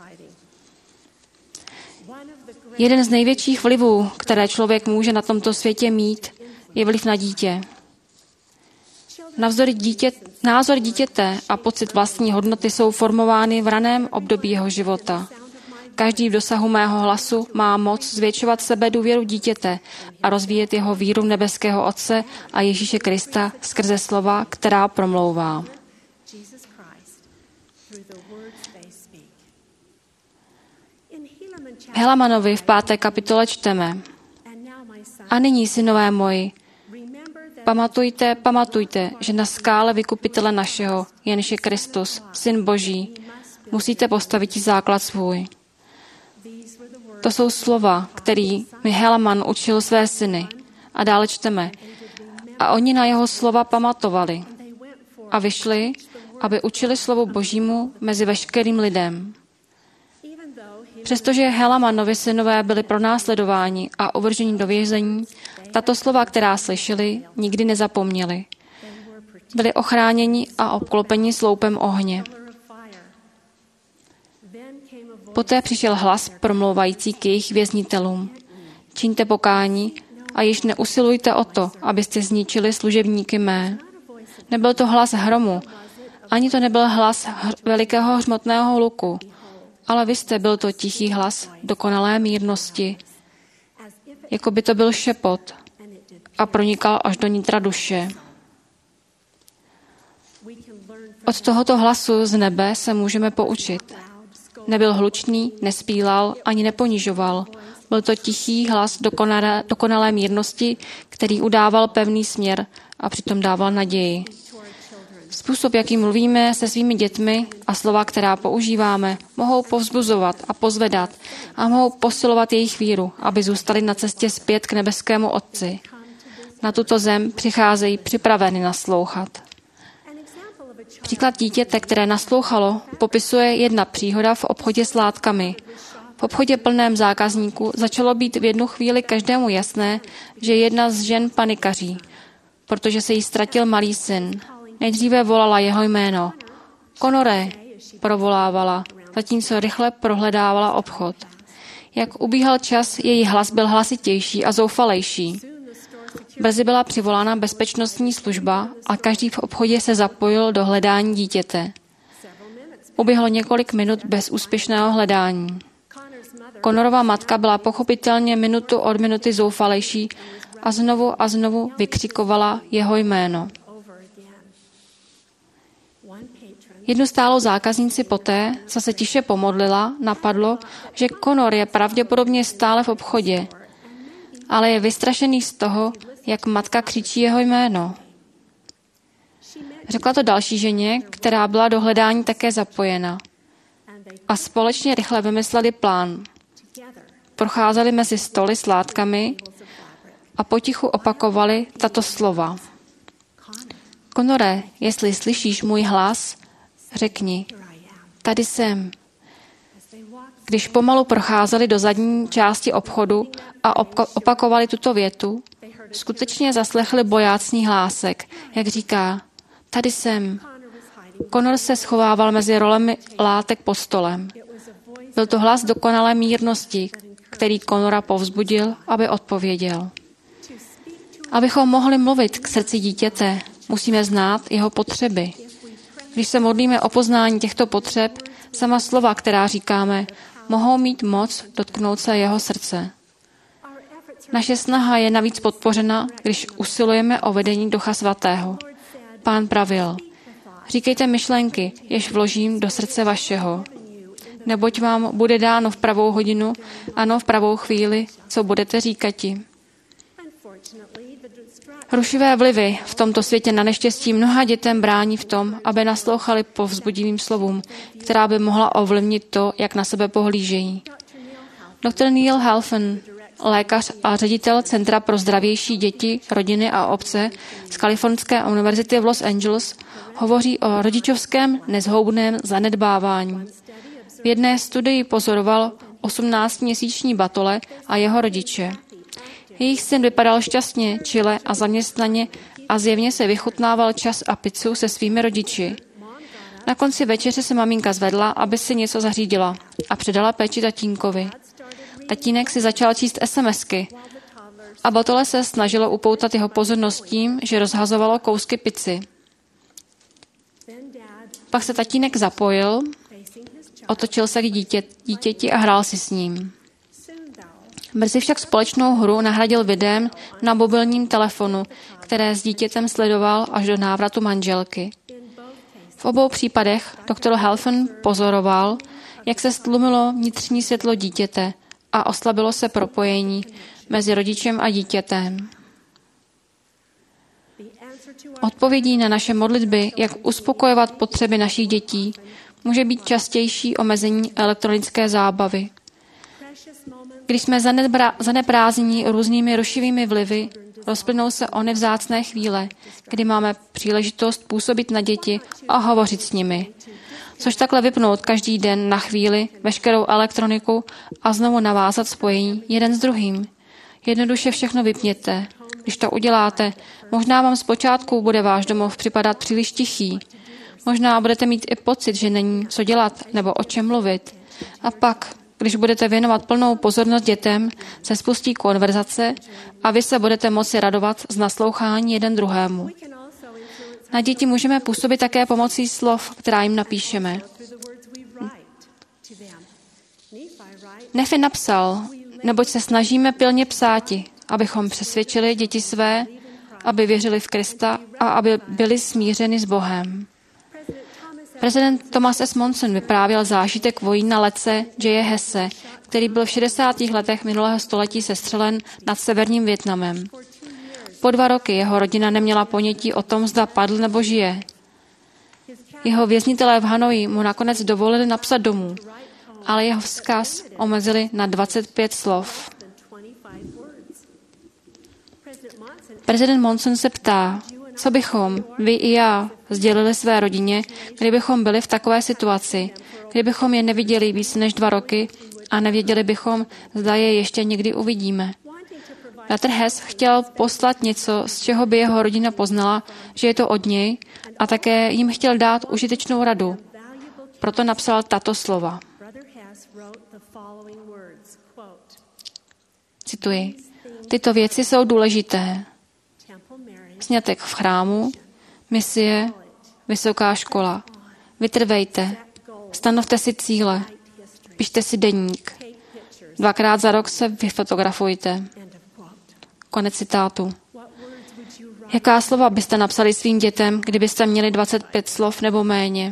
Jeden z největších vlivů, které člověk může na tomto světě mít, je vliv na dítě. Názor dítěte a pocit vlastní hodnoty jsou formovány v raném období jeho života. Každý v dosahu mého hlasu má moc zvětšovat sebedůvěru dítěte a rozvíjet jeho víru v nebeského Otce a Ježíše Krista skrze slova, která promlouvá. V Helamanovi v 5. kapitole čteme: A nyní, synové moji, pamatujte, že na skále vykupitele našeho, jenž je Kristus, Syn Boží, musíte postavit základ svůj. To jsou slova, který mi Helaman učil své syny. A dále čteme: A oni na jeho slova pamatovali a vyšli, aby učili slovu Božímu mezi veškerým lidem. Přestože Helamanovi synové byli pronásledováni a uvrženi do vězení, tato slova, která slyšeli, nikdy nezapomněli. Byli ochráněni a obklopeni sloupem ohně. Poté přišel hlas promlouvající k jejich věznitelům: Čiňte pokání a již neusilujte o to, abyste zničili služebníky mé. Nebyl to hlas hromu, ani to nebyl hlas velikého hřmotného luku, ale byl to tichý hlas dokonalé mírnosti, jako by to byl šepot a pronikal až do nitra duše. Od tohoto hlasu z nebe se můžeme poučit. Nebyl hlučný, nespílal ani neponižoval. Byl to tichý hlas dokonalé mírnosti, který udával pevný směr a přitom dával naději. Způsob, jakým mluvíme se svými dětmi a slova, která používáme, mohou povzbuzovat a pozvedat a mohou posilovat jejich víru, aby zůstali na cestě zpět k nebeskému Otci. Na tuto zem přicházejí připraveni naslouchat. Příklad dítěte, které naslouchalo, popisuje jedna příhoda v obchodě s látkami. V obchodě plném zákazníků začalo být v jednu chvíli každému jasné, že jedna z žen panikaří, protože se jí ztratil malý syn. Nejdříve volala jeho jméno. Conore, provolávala, zatímco rychle prohledávala obchod. Jak ubíhal čas, její hlas byl hlasitější a zoufalejší. Brzy byla přivolána bezpečnostní služba a každý v obchodě se zapojil do hledání dítěte. Uběhlo několik minut bez úspěšného hledání. Conorova matka byla pochopitelně minutu od minuty zoufalejší a znovu vykřikovala jeho jméno. Jednu stálou zákazníci poté, co se tiše pomodlila, napadlo, že Conor je pravděpodobně stále v obchodě, ale je vystrašený z toho, jak matka křičí jeho jméno. Řekla to další ženě, která byla do hledání také zapojena. A společně rychle vymysleli plán. Procházeli mezi stoly s látkami a potichu opakovali tato slova. Conore, jestli slyšíš můj hlas, řekni, tady jsem. Když pomalu procházeli do zadní části obchodu a opakovali tuto větu, skutečně zaslechli bojácný hlásek, jak říká, tady jsem. Conor se schovával mezi rolemi látek pod stolem. Byl to hlas dokonalé mírnosti, který Conora povzbudil, aby odpověděl. Abychom mohli mluvit k srdci dítěte, musíme znát jeho potřeby. Když se modlíme o poznání těchto potřeb, sama slova, která říkáme, mohou mít moc dotknout se jeho srdce. Naše snaha je navíc podpořena, když usilujeme o vedení Ducha Svatého. Pán pravil, říkejte myšlenky, jež vložím do srdce vašeho. Neboť vám bude dáno v pravou hodinu, ano, v pravou chvíli, co budete říkati. Rušivé vlivy v tomto světě na neštěstí mnoha dětem brání v tom, aby naslouchali povzbudivým slovům, která by mohla ovlivnit to, jak na sebe pohlížejí. Dr. Neil Halfen, lékař a ředitel Centra pro zdravější děti, rodiny a obce z Kalifornské univerzity v Los Angeles, hovoří o rodičovském nezhoubném zanedbávání. V jedné studii pozoroval 18-měsíční Batole a jeho rodiče. Jejich syn vypadal šťastně, čile a zaměstnaně a zjevně se vychutnával čas a pizzu se svými rodiči. Na konci večeře se maminka zvedla, aby si něco zařídila a předala péči tatínkovi. Tatínek si začal číst SMSky a Batole se snažilo upoutat jeho pozornost tím, že rozhazovalo kousky pizzy. Pak se tatínek zapojil, otočil se k dítěti a hrál si s ním. Brzy však společnou hru nahradil videem na mobilním telefonu, které s dítětem sledoval až do návratu manželky. V obou případech doktor Halfen pozoroval, jak se stlumilo vnitřní světlo dítěte a oslabilo se propojení mezi rodičem a dítětem. Odpovědí na naše modlitby, jak uspokojovat potřeby našich dětí, může být častější omezení elektronické zábavy. Když jsme zaneprázdnění různými rušivými vlivy, rozplynou se ony vzácné chvíle, kdy máme příležitost působit na děti a hovořit s nimi. Což takhle vypnout každý den na chvíli veškerou elektroniku a znovu navázat spojení jeden s druhým. Jednoduše všechno vypněte. Když to uděláte, možná vám zpočátku bude váš domov připadat příliš tichý. Možná budete mít i pocit, že není co dělat nebo o čem mluvit. A pak, když budete věnovat plnou pozornost dětem, se spustí konverzace a vy se budete moci radovat z naslouchání jeden druhému. Na děti můžeme působit také pomocí slov, která jim napíšeme. Nefi napsal, neboť se snažíme pilně psáti, abychom přesvědčili děti své, aby věřili v Krista a aby byli smířeni s Bohem. Prezident Thomas S. Monson vyprávěl zážitek vojína letce J. Hesse, který byl v 60. letech minulého století sestřelen nad severním Vietnamem. Po 2 roky jeho rodina neměla ponětí o tom, zda padl nebo žije. Jeho věznitelé v Hanoji mu nakonec dovolili napsat domů, ale jeho vzkaz omezili na 25 slov. Prezident Monson se ptá, co bychom, vy i já, sdělili své rodině, kdybychom byli v takové situaci, kdybychom je neviděli víc než 2 roky a nevěděli bychom, zda je ještě někdy uvidíme. Bratr Hess chtěl poslat něco, z čeho by jeho rodina poznala, že je to od něj, a také jim chtěl dát užitečnou radu. Proto napsal tato slova. Cituji. Tyto věci jsou důležité. Sňatek v chrámu, misie, vysoká škola. Vytrvejte, stanovte si cíle, pište si deník. 2krát za rok se vyfotografujte. Konec citátu. Jaká slova byste napsali svým dětem, kdybyste měli 25 slov nebo méně?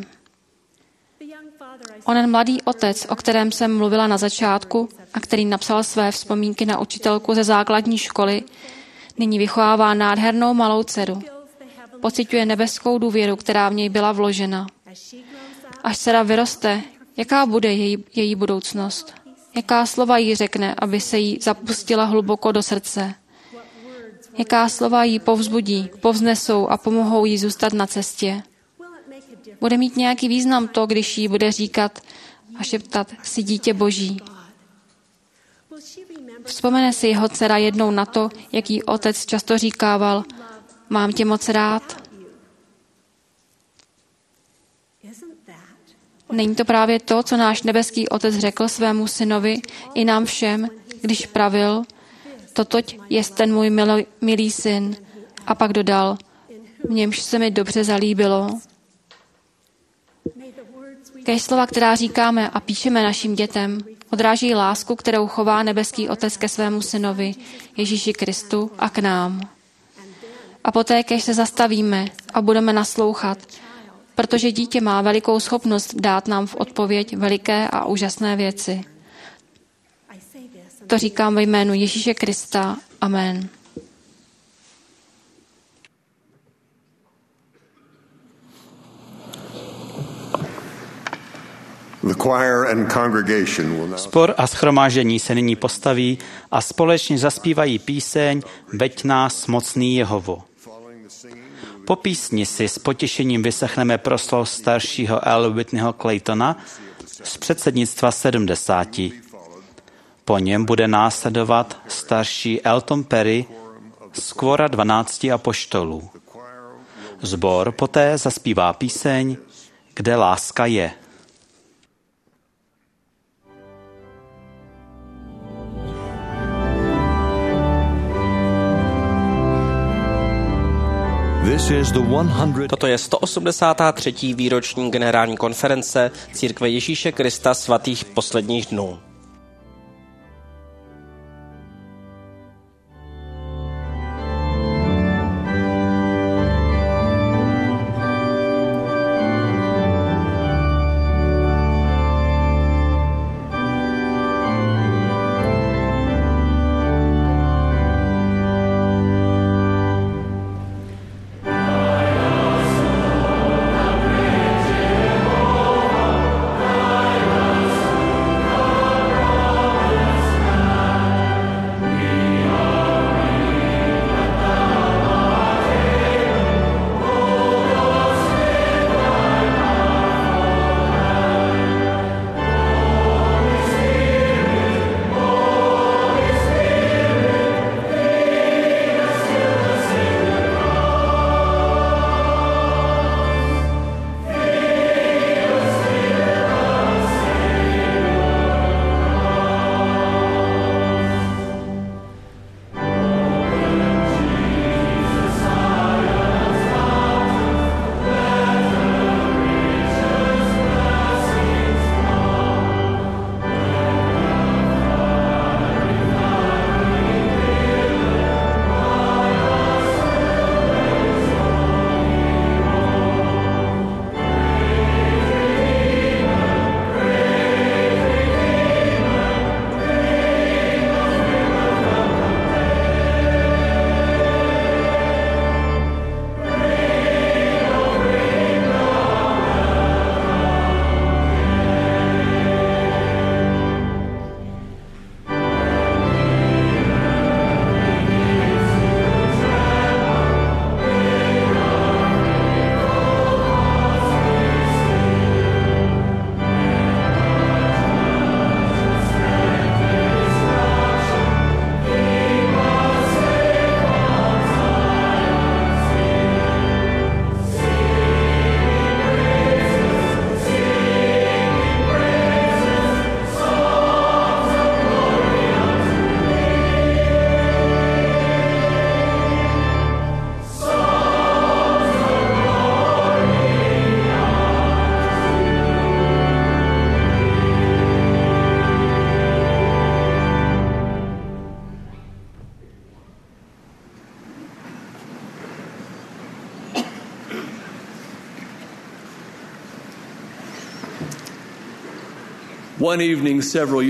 Onen mladý otec, o kterém jsem mluvila na začátku a který napsal své vzpomínky na učitelku ze základní školy, nyní vychovává nádhernou malou dceru. pociťuje nebeskou důvěru, která v něj byla vložena. Až dcera vyroste, jaká bude její budoucnost? Jaká slova jí řekne, aby se jí zapustila hluboko do srdce? Jaká slova jí povzbudí, povznesou a pomohou jí zůstat na cestě? Bude mít nějaký význam to, když jí bude říkat a šeptat, jsi dítě Boží. Vzpomene si jeho dcera jednou na to, jak jí otec často říkával, mám tě moc rád. Není to právě to, co náš nebeský otec řekl svému synovi i nám všem, když pravil, totoť je ten můj milý syn. A pak dodal, v němž se mi dobře zalíbilo. Kéž slova, která říkáme a píšeme našim dětem, odráží lásku, kterou chová nebeský otec ke svému synovi, Ježíši Kristu a k nám. A poté, kéž se zastavíme a budeme naslouchat, protože dítě má velikou schopnost dát nám v odpověď veliké a úžasné věci. To říkám ve jménu Ježíše Krista. Amen. Sbor a shromáždění se nyní postaví a společně zaspívají píseň Veď nás, mocný Jehovo. Po písni si s potěšením vyslechneme proslov staršího L. Whitneyho Claytona z předsednictva 70. Po něm bude následovat starší Elton Perry z kvora 12 apoštolů. Sbor poté zaspívá píseň Kde láska je. Toto je 183. výroční generální konference Církve Ježíše Krista svatých posledních dnů.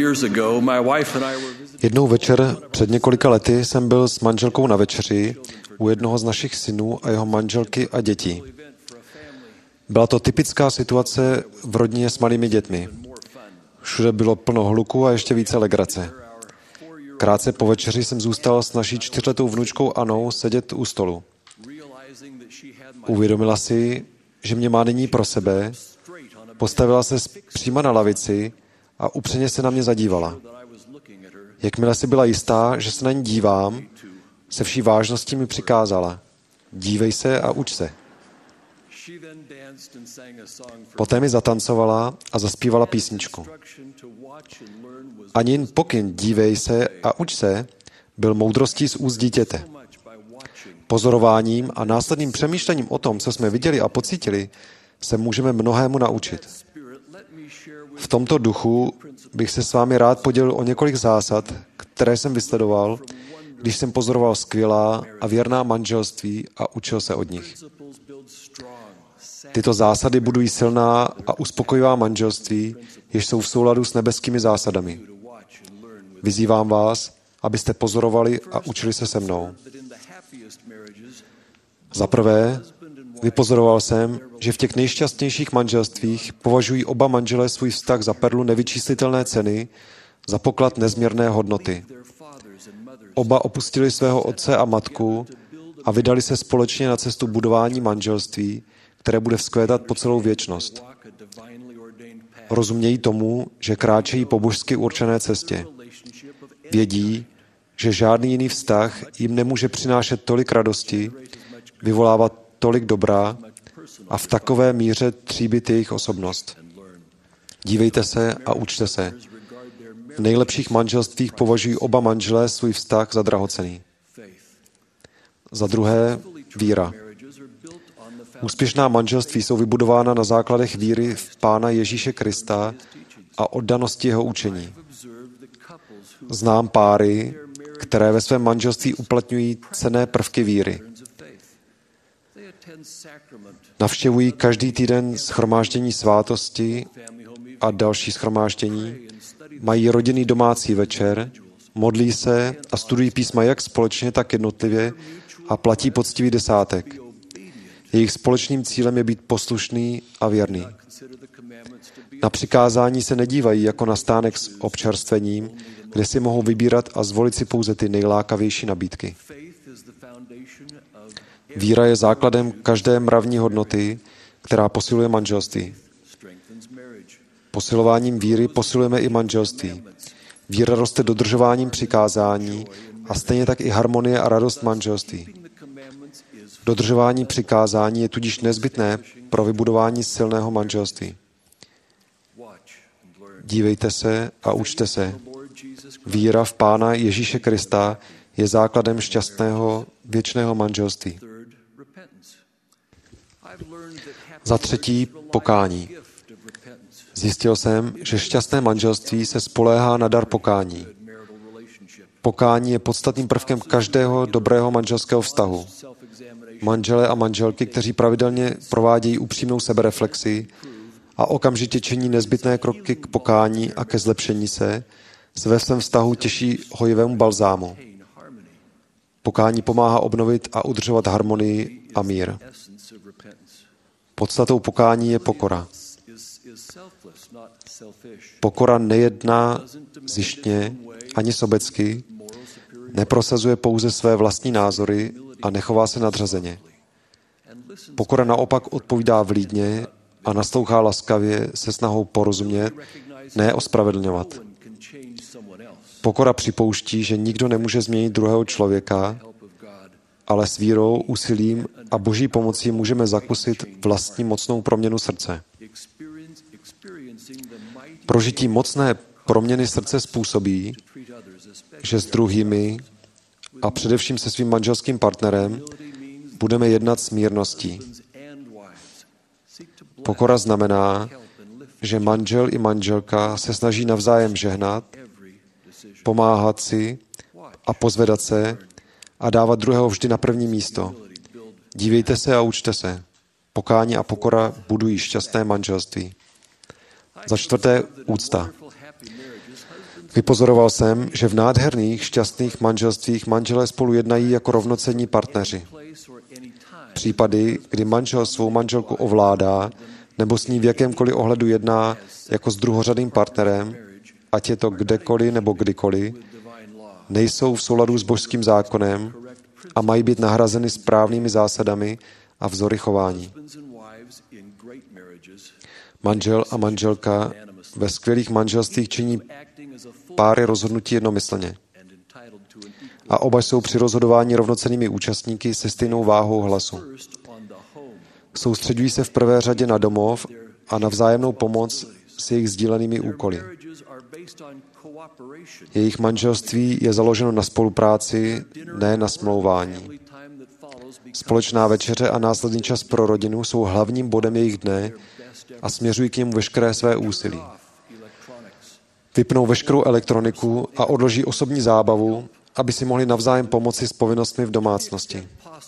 Jednou večer před několika lety jsem byl s manželkou na večeři u jednoho z našich synů a jeho manželky a dětí. Byla to typická situace v rodině s malými dětmi. Všude bylo plno hluku a ještě více legrace. Krátce po večeři jsem zůstal s naší 4letou vnučkou Anou sedět u stolu. Uvědomila si, že mě má nyní pro sebe, postavila se přímo na lavici a upřeně se na mě zadívala. Jakmile si byla jistá, že se na ní dívám, se vší vážností mi přikázala: dívej se a uč se. Poté mi zatancovala a zaspívala písničku. Anin pokyn dívej se a uč se byl moudrostí z úst dítěte. Pozorováním a následným přemýšlením o tom, co jsme viděli a pocítili, se můžeme mnohému naučit. V tomto duchu bych se s vámi rád podělil o několik zásad, které jsem vysledoval, když jsem pozoroval skvělá a věrná manželství a učil se od nich. Tyto zásady budují silná a uspokojivá manželství, jež jsou v souladu s nebeskými zásadami. Vyzývám vás, abyste pozorovali a učili se mnou. Za prvé, vypozoroval jsem, že v těch nejšťastnějších manželstvích považují oba manželé svůj vztah za perlu nevyčíslitelné ceny, za poklad nezměrné hodnoty. Oba opustili svého otce a matku a vydali se společně na cestu budování manželství, které bude vzkvétat po celou věčnost. Rozumějí tomu, že kráčejí po božsky určené cestě. Vědí, že žádný jiný vztah jim nemůže přinášet tolik radosti, vyvolávat tolik dobra a v takové míře tříbit jejich osobnost. Dívejte se a učte se. V nejlepších manželstvích považují oba manželé svůj vztah za drahocenný. Za druhé, víra. Úspěšná manželství jsou vybudována na základech víry v Pána Ježíše Krista a oddanosti jeho učení. Znám páry, které ve svém manželství uplatňují cenné prvky víry. Navštěvují každý týden shromáždění svátosti a další shromáždění, mají rodinný domácí večer, modlí se a studují písma jak společně, tak jednotlivě a platí poctivý desátek. Jejich společným cílem je být poslušný a věrný. Na přikázání se nedívají jako na stánek s občerstvením, kde si mohou vybírat a zvolit si pouze ty nejlákavější nabídky. Víra je základem každé mravní hodnoty, která posiluje manželství. Posilováním víry posilujeme i manželství. Víra roste dodržováním přikázání a stejně tak i harmonie a radost manželství. Dodržování přikázání je tudíž nezbytné pro vybudování silného manželství. Dívejte se a učte se. Víra v Pána Ježíše Krista je základem šťastného věčného manželství. Za třetí, pokání. Zjistil jsem, že šťastné manželství se spoléhá na dar pokání. Pokání je podstatným prvkem každého dobrého manželského vztahu. Manželé a manželky, kteří pravidelně provádějí upřímnou sebereflexi a okamžitě činí nezbytné kroky k pokání a ke zlepšení se ve svém vztahu těší hojivému balzámu. Pokání pomáhá obnovit a udržovat harmonii a mír. Podstatou pokání je pokora. Pokora nejedná zištně ani sobecky, neprosazuje pouze své vlastní názory a nechová se nadřazeně. Pokora naopak odpovídá vlídně a naslouchá laskavě se snahou porozumět, ne ospravedlňovat. Pokora připouští, že nikdo nemůže změnit druhého člověka, ale s vírou, úsilím a Boží pomocí můžeme zakusit vlastní mocnou proměnu srdce. Prožití mocné proměny srdce způsobí, že s druhými a především se svým manželským partnerem budeme jednat s mírností. Pokora znamená, že manžel i manželka se snaží navzájem žehnat, pomáhat si a pozvedat se a dávat druhého vždy na první místo. Dívejte se a učte se. Pokání a pokora budují šťastné manželství. Za čtvrté, úcta. Vypozoroval jsem, že v nádherných, šťastných manželstvích manželé spolu jednají jako rovnocenní partneři. Případy, kdy manžel svou manželku ovládá nebo s ní v jakémkoliv ohledu jedná jako s druhořadým partnerem, ať je to kdekoliv nebo kdykoliv, nejsou v souladu s božským zákonem a mají být nahrazeny správnými zásadami a vzory chování. Manžel a manželka ve skvělých manželstvích činí páry rozhodnutí jednomyslně. A oba jsou při rozhodování rovnocennými účastníky se stejnou váhou hlasu. Soustředují se v prvé řadě na domov a na vzájemnou pomoc s jejich sdílenými úkoly. Jejich manželství je založeno na spolupráci, ne na smlouvání. Společná večeře a následný čas pro rodinu jsou hlavním bodem jejich dne a směřují k němu veškeré své úsilí. Vypnou veškerou elektroniku a odloží osobní zábavu, aby si mohli navzájem pomoci s povinnostmi v domácnosti.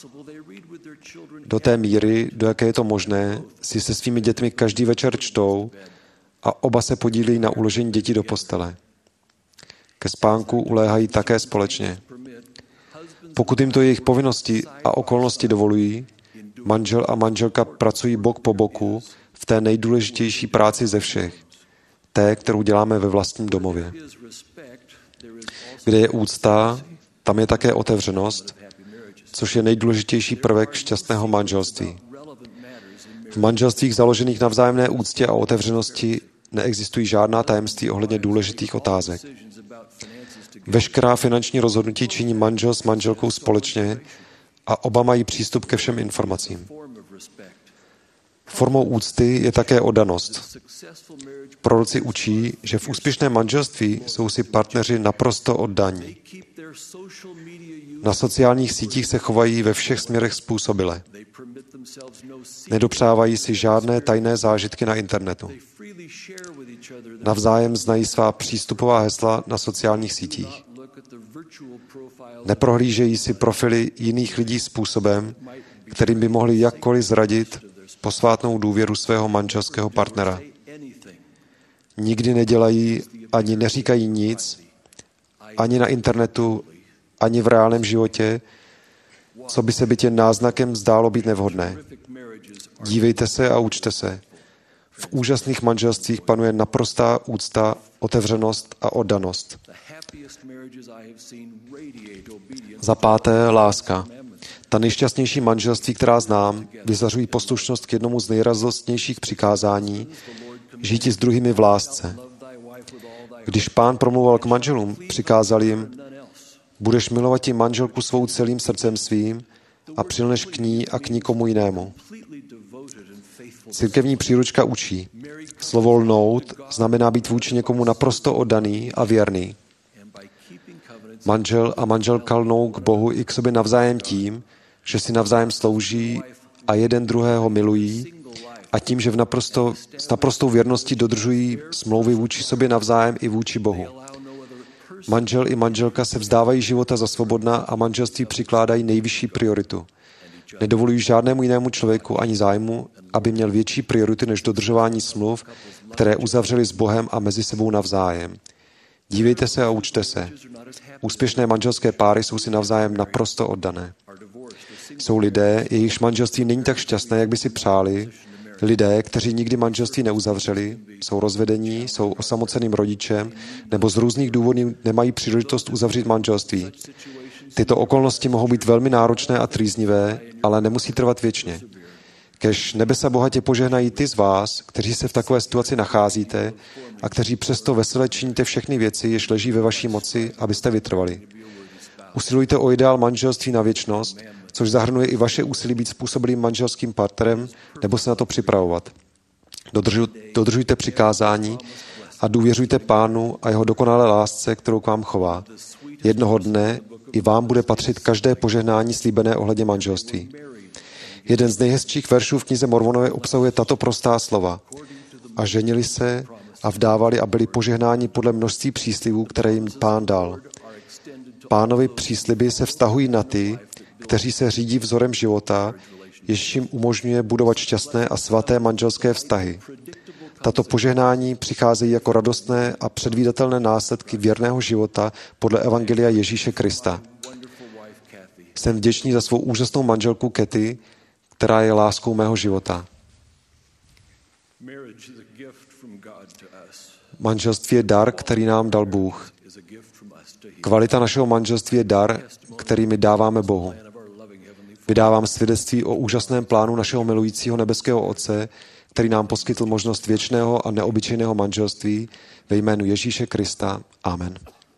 Do té míry, do jaké je to možné, si se svými dětmi každý večer čtou a oba se podílí na uložení dětí do postele. Ke spánku uléhají také společně. Pokud jim to jejich povinnosti a okolnosti dovolují, manžel a manželka pracují bok po boku v té nejdůležitější práci ze všech, té, kterou děláme ve vlastním domově. Kde je úcta, tam je také otevřenost, což je nejdůležitější prvek šťastného manželství. V manželstvích založených na vzájemné úctě a otevřenosti neexistují žádná tajemství ohledně důležitých otázek. Veškerá finanční rozhodnutí činí manžel s manželkou společně a oba mají přístup ke všem informacím. Formou úcty je také oddanost. Proroci učí, že v úspěšném manželství jsou si partneři naprosto oddaní. Na sociálních sítích se chovají ve všech směrech způsobile. Nedopřávají si žádné tajné zážitky na internetu. Navzájem znají svá přístupová hesla na sociálních sítích. Neprohlížejí si profily jiných lidí způsobem, kterým by mohli jakkoliv zradit posvátnou důvěru svého manželského partnera. Nikdy nedělají ani neříkají nic, ani na internetu, ani v reálném životě, co by se byť jen náznakem zdálo být nevhodné. Dívejte se a učte se. V úžasných manželstvích panuje naprostá úcta, otevřenost a oddanost. Za páté, láska. Ta nejšťastnější manželství, která znám, vyzařují poslušnost k jednomu z nejrazostnějších přikázání, žít s druhými v lásce. Když Pán promluval k manželům, přikázal jim: budeš milovat manželku svou celým srdcem svým a přilneš k ní a k nikomu jinému. Církevní příručka učí: slovo lnout znamená být vůči někomu naprosto oddaný a věrný. Manžel a manželka lnou k Bohu i k sobě navzájem tím, že si navzájem slouží a jeden druhého milují a tím, že s naprostou věrností dodržují smlouvy vůči sobě navzájem i vůči Bohu. Manžel i manželka se vzdávají života za svobodna a manželství přikládají nejvyšší prioritu. Nedovolují žádnému jinému člověku ani zájmu, aby měl větší prioritu než dodržování smluv, které uzavřeli s Bohem a mezi sebou navzájem. Dívejte se a učte se. Úspěšné manželské páry jsou si navzájem naprosto oddané. Jsou lidé, jejichž manželství není tak šťastné, jak by si přáli, lidé, kteří nikdy manželství neuzavřeli, jsou rozvedení, jsou osamoceným rodičem nebo z různých důvodů nemají příležitost uzavřít manželství. Tyto okolnosti mohou být velmi náročné a trýznivé, ale nemusí trvat věčně. Kéž nebesa bohatě požehnají ty z vás, kteří se v takové situaci nacházíte a kteří přesto vesele činíte všechny věci, jež leží ve vaší moci, abyste vytrvali. Usilujte o ideál manželství na věčnost, což zahrnuje i vaše úsilí být způsobilým manželským partnerem nebo se na to připravovat. Dodržujte přikázání a důvěřujte Pánu a jeho dokonalé lásce, kterou k vám chová. Jednoho dne i vám bude patřit každé požehnání slíbené ohledně manželství. Jeden z nejhezčích veršů v knize Mormonové obsahuje tato prostá slova. A ženili se a vdávali a byli požehnáni podle množství příslibů, které jim Pán dal. Pánovi přísliby se vztahují na ty, kteří se řídí vzorem života, jež jim umožňuje budovat šťastné a svaté manželské vztahy. Tato požehnání přicházejí jako radostné a předvídatelné následky věrného života podle Evangelia Ježíše Krista. Jsem vděčný za svou úžasnou manželku Kathy, která je láskou mého života. Manželství je dar, který nám dal Bůh. Kvalita našeho manželství je dar, který my dáváme Bohu. Vydávám svědectví o úžasném plánu našeho milujícího nebeského Otce, který nám poskytl možnost věčného a neobyčejného manželství ve jménu Ježíše Krista. Amen.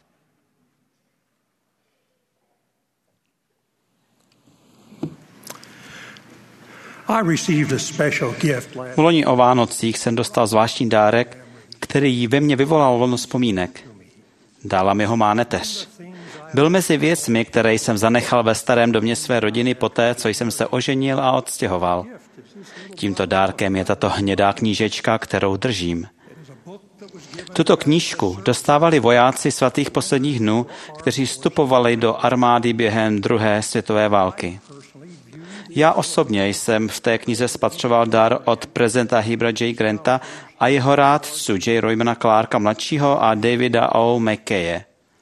V loni o Vánocích jsem dostal zvláštní dárek, který ve mně vyvolal vlnu vzpomínek. Dala mi ho má neteř. Byl mezi věcmi, které jsem zanechal ve starém domě své rodiny poté, co jsem se oženil a odstěhoval. Tímto dárkem je tato hnědá knížečka, kterou držím. Tuto knížku dostávali vojáci svatých posledních dnů, kteří vstupovali do armády během druhé světové války. Já osobně jsem v té knize spatřoval dar od prezidenta Hubera J. Granta a jeho rádců J. Roymana Clarka mladšího a Davida O. McKaye.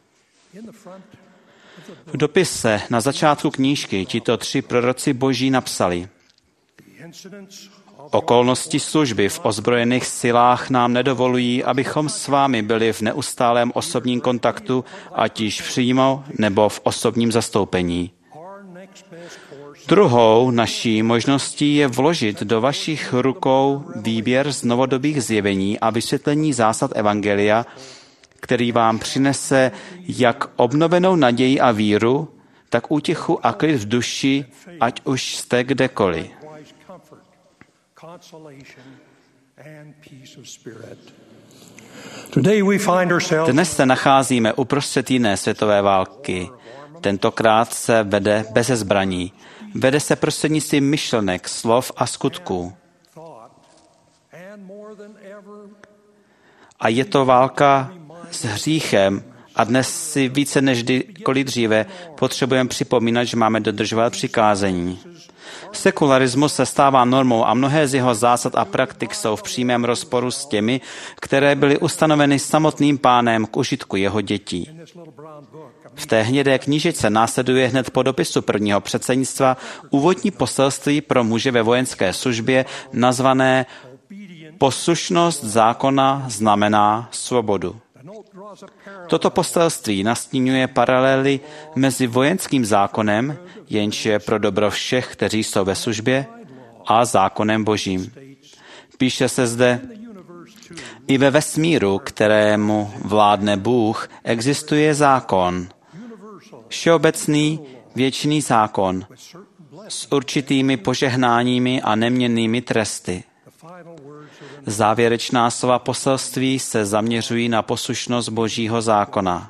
V dopise na začátku knížky tito 3 proroci boží napsali: Okolnosti služby v ozbrojených silách nám nedovolují, abychom s vámi byli v neustálém osobním kontaktu, ať již přímo nebo v osobním zastoupení. Druhou naší možností je vložit do vašich rukou výběr z novodobých zjevení a vysvětlení zásad evangelia, který vám přinese jak obnovenou naději a víru, tak útěchu a klid v duši, ať už jste kdekoliv. Dnes se nacházíme uprostřed jiné světové války. Tentokrát se vede beze zbraní. Vede se prostřednictvím myšlenek, slov a skutků. A je to válka s hříchem a dnes si více než kdykoliv dříve potřebujeme připomínat, že máme dodržovat přikázení. Sekularismus se stává normou a mnohé z jeho zásad a praktik jsou v přímém rozporu s těmi, které byly ustanoveny samotným Pánem k užitku jeho dětí. V té hnědé knížečce následuje hned po dopisu prvního předsednictva úvodní poselství pro muže ve vojenské službě nazvané Poslušnost zákona znamená svobodu. Toto poselství nastínuje paralely mezi vojenským zákonem, jenž je pro dobro všech, kteří jsou ve službě, a zákonem Božím. Píše se zde: I ve vesmíru, kterému vládne Bůh, existuje zákon. Všeobecný, věčný zákon s určitými požehnáními a neměnnými tresty. Závěrečná slova poselství se zaměřují na poslušnost Božího zákona.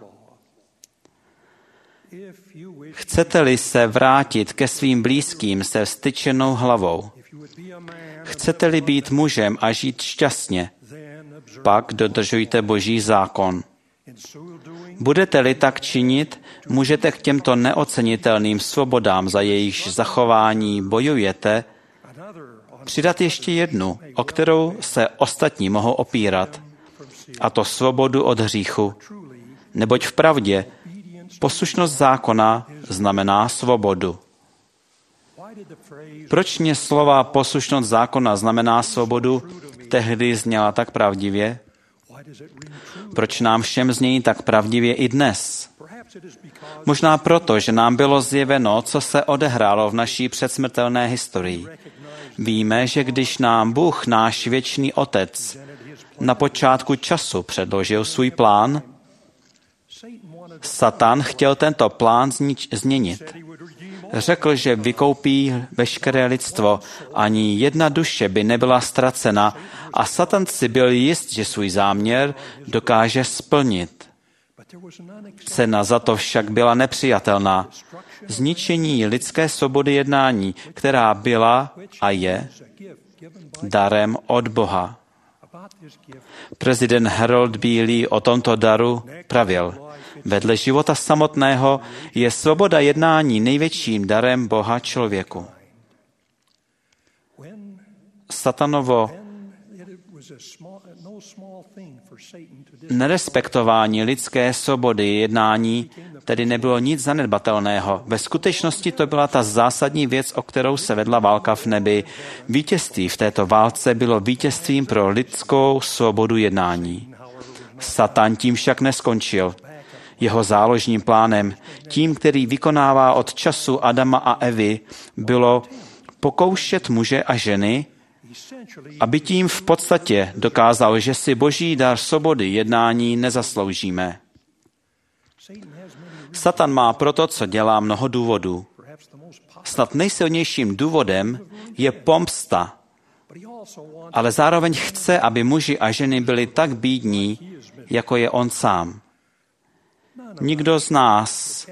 Chcete-li se vrátit ke svým blízkým se vztyčenou hlavou, chcete-li být mužem a žít šťastně, pak dodržujte Boží zákon. Budete-li tak činit, můžete k těmto neocenitelným svobodám, za jejichž zachování bojujete, přidat ještě jednu, o kterou se ostatní mohou opírat, a to svobodu od hříchu. Neboť vpravdě poslušnost zákona znamená svobodu. Proč mě slova poslušnost zákona znamená svobodu tehdy zněla tak pravdivě? Proč nám všem znějí tak pravdivě i dnes? Možná proto, že nám bylo zjeveno, co se odehrálo v naší předsmrtelné historii. Víme, že když nám Bůh, náš věčný Otec, na počátku času předložil svůj plán, Satan chtěl tento plán změnit. Řekl, že vykoupí veškeré lidstvo, ani jedna duše by nebyla ztracena a Satan si byl jist, že svůj záměr dokáže splnit. Cena za to však byla nepřijatelná. Zničení lidské svobody jednání, která byla a je darem od Boha. Prezident Harold B. Lee o tomto daru pravil: vedle života samotného je svoboda jednání největším darem Boha člověku. Satanovo Nerespektování lidské svobody jednání tedy nebylo nic zanedbatelného. Ve skutečnosti to byla ta zásadní věc, o kterou se vedla válka v nebi. Vítězství v této válce bylo vítězstvím pro lidskou svobodu jednání. Satan tím však neskončil. Jeho záložním plánem, tím, který vykonává od času Adama a Evy, bylo pokoušet muže a ženy, aby tím v podstatě dokázal, že si boží dar svobody jednání nezasloužíme. Satan má proto, co dělá, mnoho důvodů. Snad nejsilnějším důvodem je pomsta, ale zároveň chce, aby muži a ženy byli tak bídní, jako je on sám. Nikdo z nás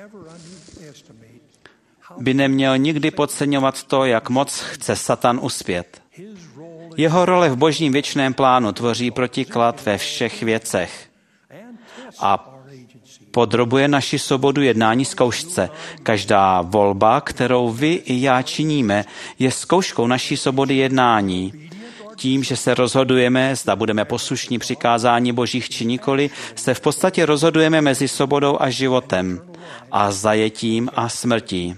by neměl nikdy podceňovat to, jak moc chce Satan uspět. Jeho role v božím věčném plánu tvoří protiklad ve všech věcech a podrobuje naši svobodu jednání zkoušce. Každá volba, kterou vy i já činíme, je zkouškou naší svobody jednání. Tím, že se rozhodujeme, zda budeme poslušní přikázání božích či nikoli, se v podstatě rozhodujeme mezi svobodou a životem a zajetím a smrtí.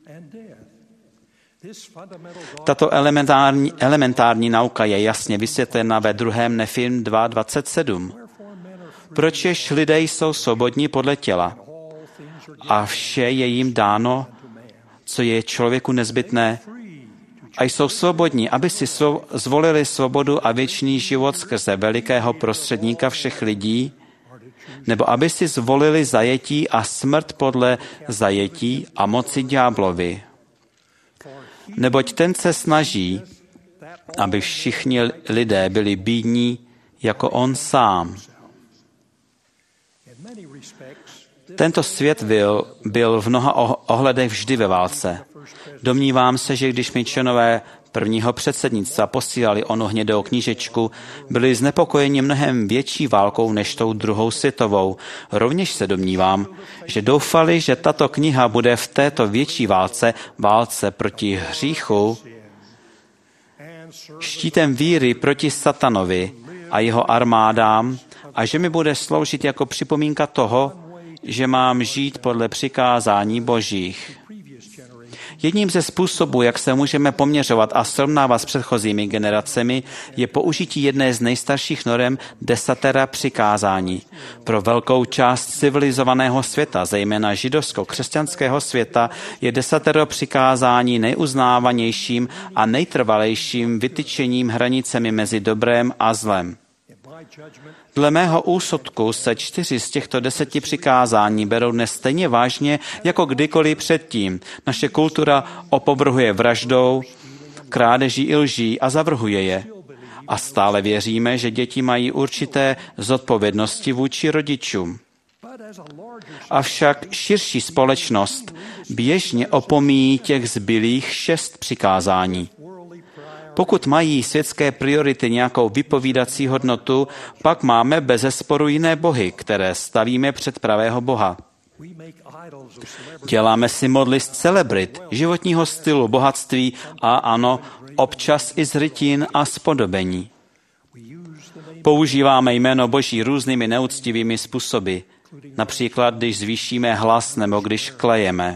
Tato elementární nauka je jasně vysvětlena ve 2. Nefim 2.27. Pročež lidé jsou svobodní podle těla a vše je jim dáno, co je člověku nezbytné, a jsou svobodní, aby si zvolili svobodu a věčný život skrze velikého prostředníka všech lidí, nebo aby si zvolili zajetí a smrt podle zajetí a moci ďáblovi. Neboť ten se snaží, aby všichni lidé byli bídní jako on sám. Tento svět byl v mnoha ohledech vždy ve válce. Domnívám se, že když mi členové prvního předsednictva posílali onu hnědou knížečku, byli znepokojeni mnohem větší válkou než tou druhou světovou. Rovněž se domnívám, že doufali, že tato kniha bude v této větší válce proti hříchu, štítem víry proti satanovi a jeho armádám a že mi bude sloužit jako připomínka toho, že mám žít podle přikázání božích. Jedním ze způsobů, jak se můžeme poměřovat a srovnávat s předchozími generacemi, je použití jedné z nejstarších norem desatera přikázání. Pro velkou část civilizovaného světa, zejména židovsko-křesťanského světa, je desatero přikázání nejuznávanějším a nejtrvalejším vytyčením hranicemi mezi dobrem a zlem. Dle mého úsudku se 4 z těchto 10 přikázání berou dnes stejně vážně jako kdykoliv předtím. Naše kultura opovrhuje vraždou, krádeží i lží a zavrhuje je. A stále věříme, že děti mají určité zodpovědnosti vůči rodičům. Avšak širší společnost běžně opomíjí těch zbylých 6 přikázání. Pokud mají světské priority nějakou vypovídací hodnotu, pak máme bezesporu jiné bohy, které stavíme před pravého Boha. Děláme si modly z celebrit, životního stylu, bohatství a ano, občas i z rytin a spodobení. Používáme jméno Boží různými neúctivými způsoby, například když zvýšíme hlas nebo když klejeme.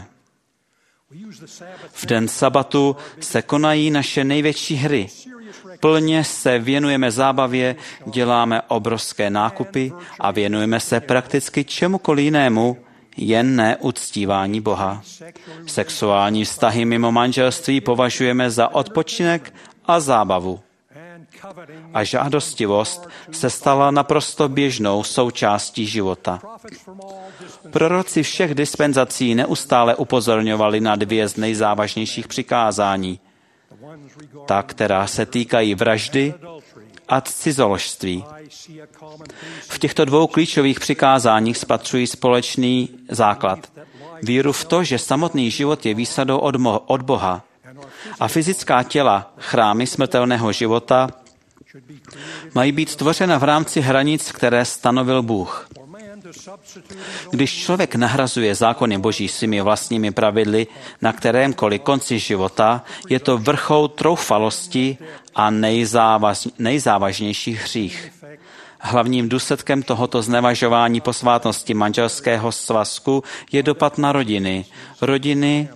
V den sabatu se konají naše největší hry. Plně se věnujeme zábavě, děláme obrovské nákupy a věnujeme se prakticky čemukoliv jinému, jen ne uctívání Boha. Sexuální vztahy mimo manželství považujeme za odpočinek a zábavu. A žádostivost se stala naprosto běžnou součástí života. Proroci všech dispenzací neustále upozorňovali na 2 z nejzávažnějších přikázání. Ta, která se týkají vraždy a cizoložství. V těchto 2 klíčových přikázáních spatřují společný základ. Víru v to, že samotný život je výsadou od Boha a fyzická těla, chrámy smrtelného života, mají být stvořena v rámci hranic, které stanovil Bůh. Když člověk nahrazuje zákony Boží svými vlastními pravidly na kterémkoliv konci života, je to vrchol troufalosti a nejzávažnější hřích. Hlavním důsledkem tohoto znevažování posvátnosti manželského svazku je dopad na rodiny. Rodiny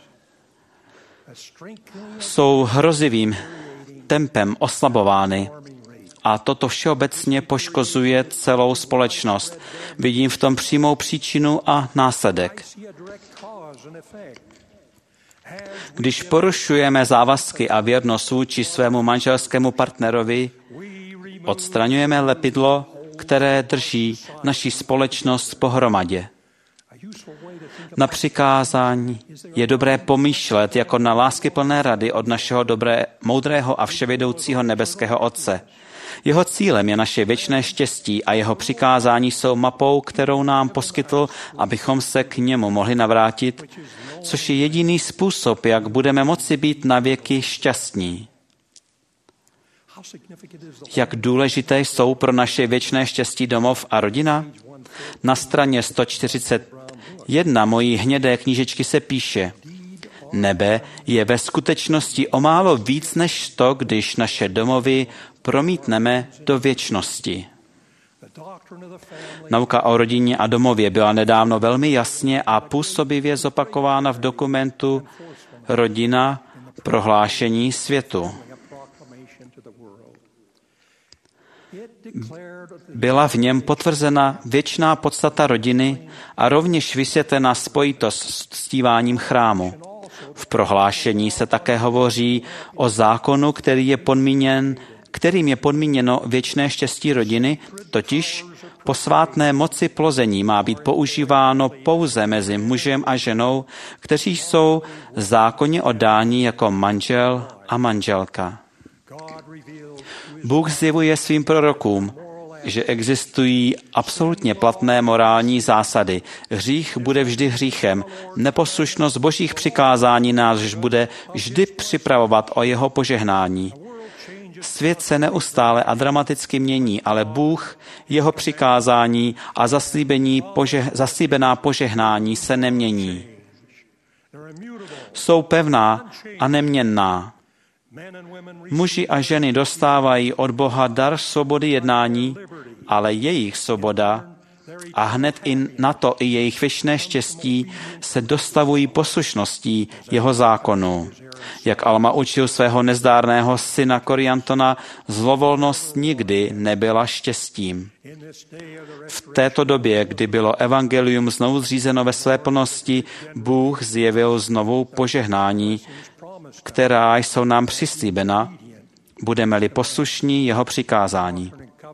jsou hrozivým tempem oslabovány a toto všeobecně poškozuje celou společnost. Vidím v tom přímou příčinu a následek. Když porušujeme závazky a věrnost vůči svému manželskému partnerovi, odstraňujeme lepidlo, které drží naši společnost pohromadě. Na přikázání je dobré pomýšlet jako na láskyplné rady od našeho moudrého a vševědoucího nebeského Otce. Jeho cílem je naše věčné štěstí a jeho přikázání jsou mapou, kterou nám poskytl, abychom se k němu mohli navrátit, což je jediný způsob, jak budeme moci být navěky šťastní. Jak důležité jsou pro naše věčné štěstí domov a rodina? Na straně 141 mojí hnědé knížečky se píše: Nebe je ve skutečnosti o málo víc než to, když naše domovy promítneme do věčnosti. Nauka o rodině a domově byla nedávno velmi jasně a působivě zopakována v dokumentu Rodina prohlášení světu. Byla v něm potvrzena věčná podstata rodiny a rovněž vysvětlena spojitost s uctíváním chrámu. V prohlášení se také hovoří o zákonu, kterým je podmíněno věčné štěstí rodiny, totiž posvátné moci plození má být používáno pouze mezi mužem a ženou, kteří jsou zákonně oddáni jako manžel a manželka. Bůh zjevuje svým prorokům, že existují absolutně platné morální zásady. Hřích bude vždy hříchem. Neposlušnost Božích přikázání nás bude vždy připravovat o jeho požehnání. Svět se neustále a dramaticky mění, ale Bůh, jeho přikázání a zaslíbená požehnání se nemění. Jsou pevná a neměnná. Muži a ženy dostávají od Boha dar svobody jednání, ale jejich svoboda a hned i na to i jejich věčné štěstí se dostavují poslušností jeho zákonu. Jak Alma učil svého nezdárného syna Koriantona, zlovolnost nikdy nebyla štěstím. V této době, kdy bylo evangelium znovu zřízeno ve své plnosti, Bůh zjevil znovu požehnání, která jsou nám přislíbena, budeme-li poslušní jeho přikázání.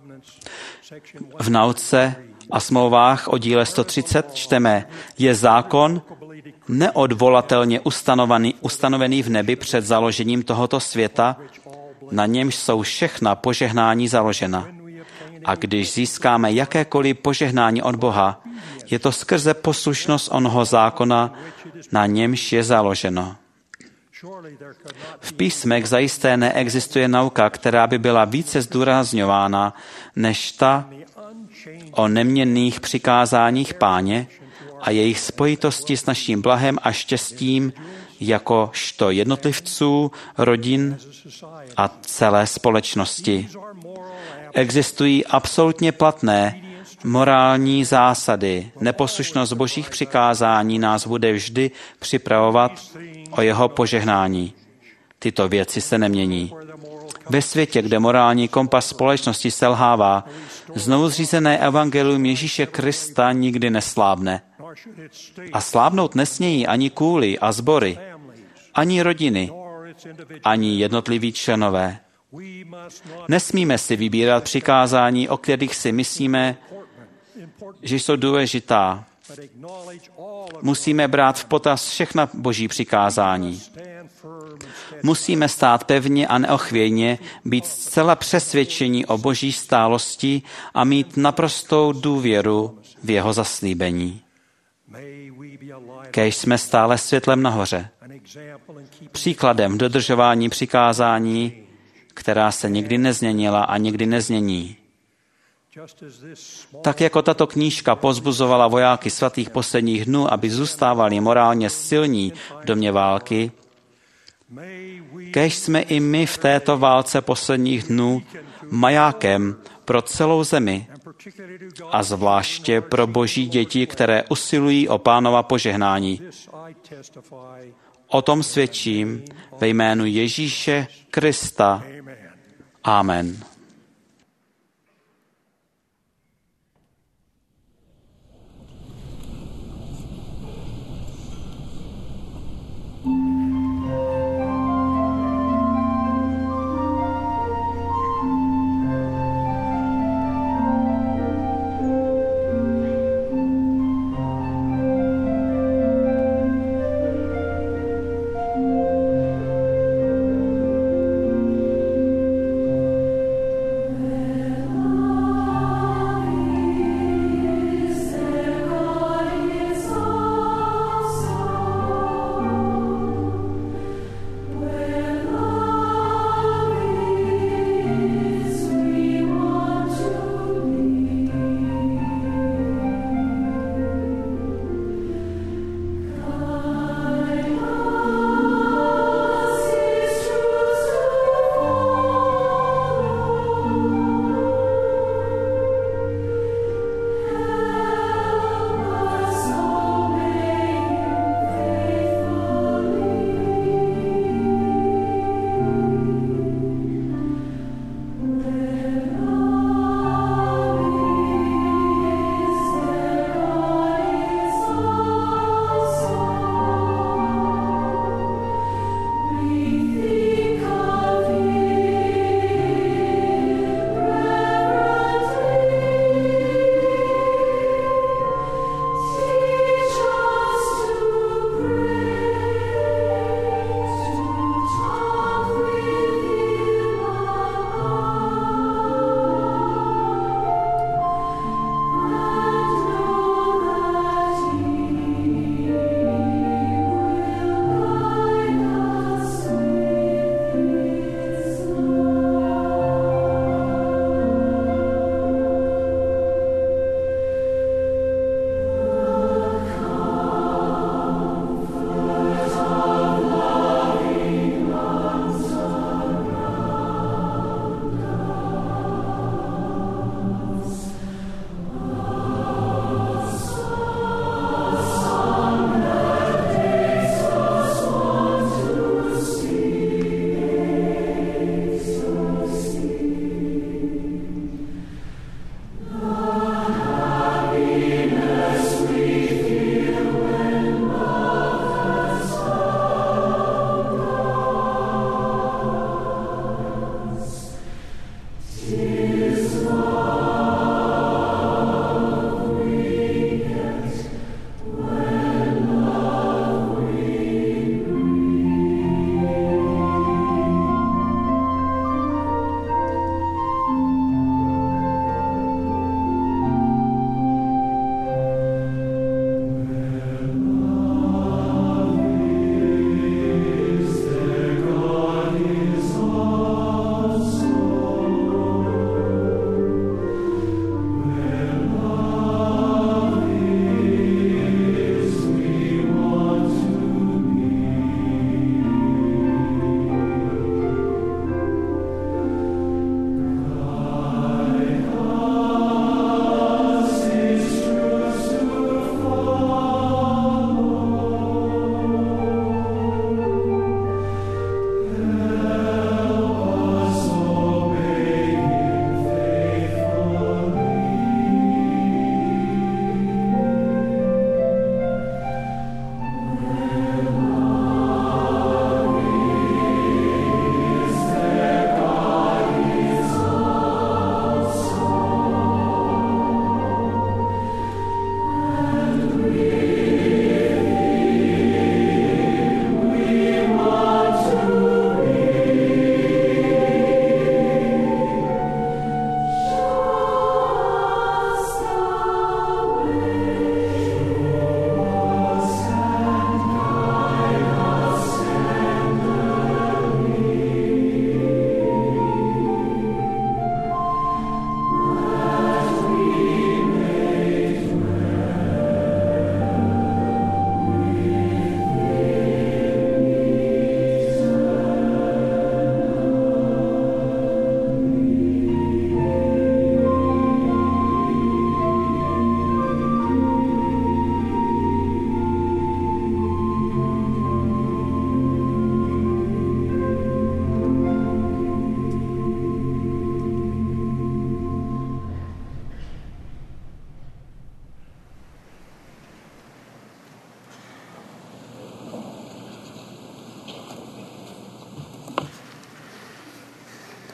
V nauce a smlouvách o díle 130 čteme: je zákon neodvolatelně ustanovený v nebi před založením tohoto světa, na němž jsou všechna požehnání založena. A když získáme jakékoliv požehnání od Boha, je to skrze poslušnost onoho zákona, na němž je založeno. V písmech zajisté neexistuje nauka, která by byla více zdůrazňována než ta o neměnných přikázáních Páně a jejich spojitosti s naším blahem a štěstím jakožto jednotlivců, rodin a celé společnosti. Existují absolutně platné morální zásady. Neposlušnost Božích přikázání nás bude vždy připravovat o jeho požehnání. Tyto věci se nemění. Ve světě, kde morální kompas společnosti selhává, znovu zřízené evangelium Ježíše Krista nikdy neslábne. A slábnout nesmějí ani kůly a sbory, ani rodiny, ani jednotliví členové. Nesmíme si vybírat přikázání, o kterých si myslíme, že jsou důležitá. Musíme brát v potaz všechna Boží přikázání. Musíme stát pevně a neochvějně, být zcela přesvědčení o Boží stálosti a mít naprostou důvěru v jeho zaslíbení. Kéž jsme stále světlem nahoře, příkladem dodržování přikázání, která se nikdy nezměnila a nikdy nezmění. Tak jako tato knížka povzbuzovala vojáky svatých posledních dnů, aby zůstávali morálně silní v domě války, kéž jsme i my v této válce posledních dnů majákem pro celou zemi a zvláště pro boží děti, které usilují o Pánova požehnání. O tom svědčím ve jménu Ježíše Krista. Amen.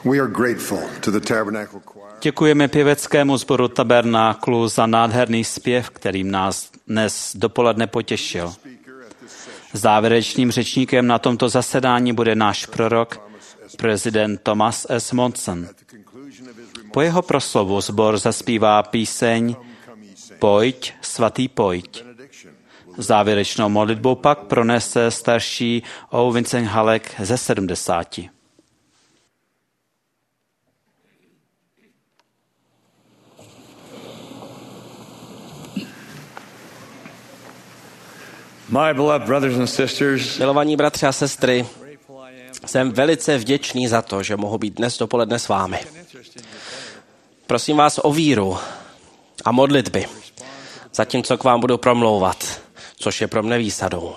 We are grateful to the Tabernacle Choir. Děkujeme pěveckému sboru Tabernáklu za nádherný zpěv, kterým nás dnes dopoledne potěšil. Závěrečným řečníkem na tomto zasedání bude náš prorok, prezident Thomas S. Monson. Po jeho proslovu sbor zaspívá píseň Pojď, svatý pojď. Závěrečnou modlitbou pak pronese starší O. Vincent Halleck ze 70. My beloved brothers and sisters, Milovaní bratři a sestry, jsem velice vděčný za to, že mohu být dnes dopoledne s vámi. Prosím vás o víru a modlitby, zatímco k vám budu promlouvat, což je pro mne výsadou.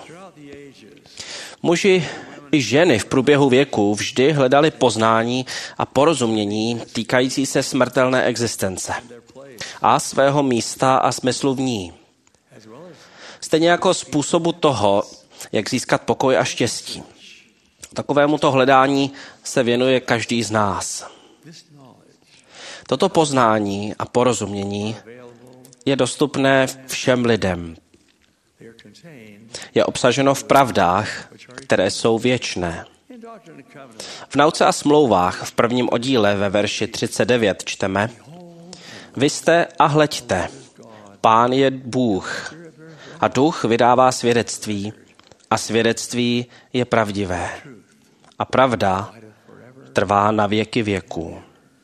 Muži i ženy v průběhu věku vždy hledali poznání a porozumění týkající se smrtelné existence a svého místa a smyslu v ní. Stejně jako způsobu toho, jak získat pokoj a štěstí. Takovémuto hledání se věnuje každý z nás. Toto poznání a porozumění je dostupné všem lidem. Je obsaženo v pravdách, které jsou věčné. V Nauce a smlouvách v 1. oddíle ve verši 39 čteme: Vy jste a hleďte, Pán je Bůh a Duch vydává svědectví a svědectví je pravdivé. A pravda trvá na věky věků.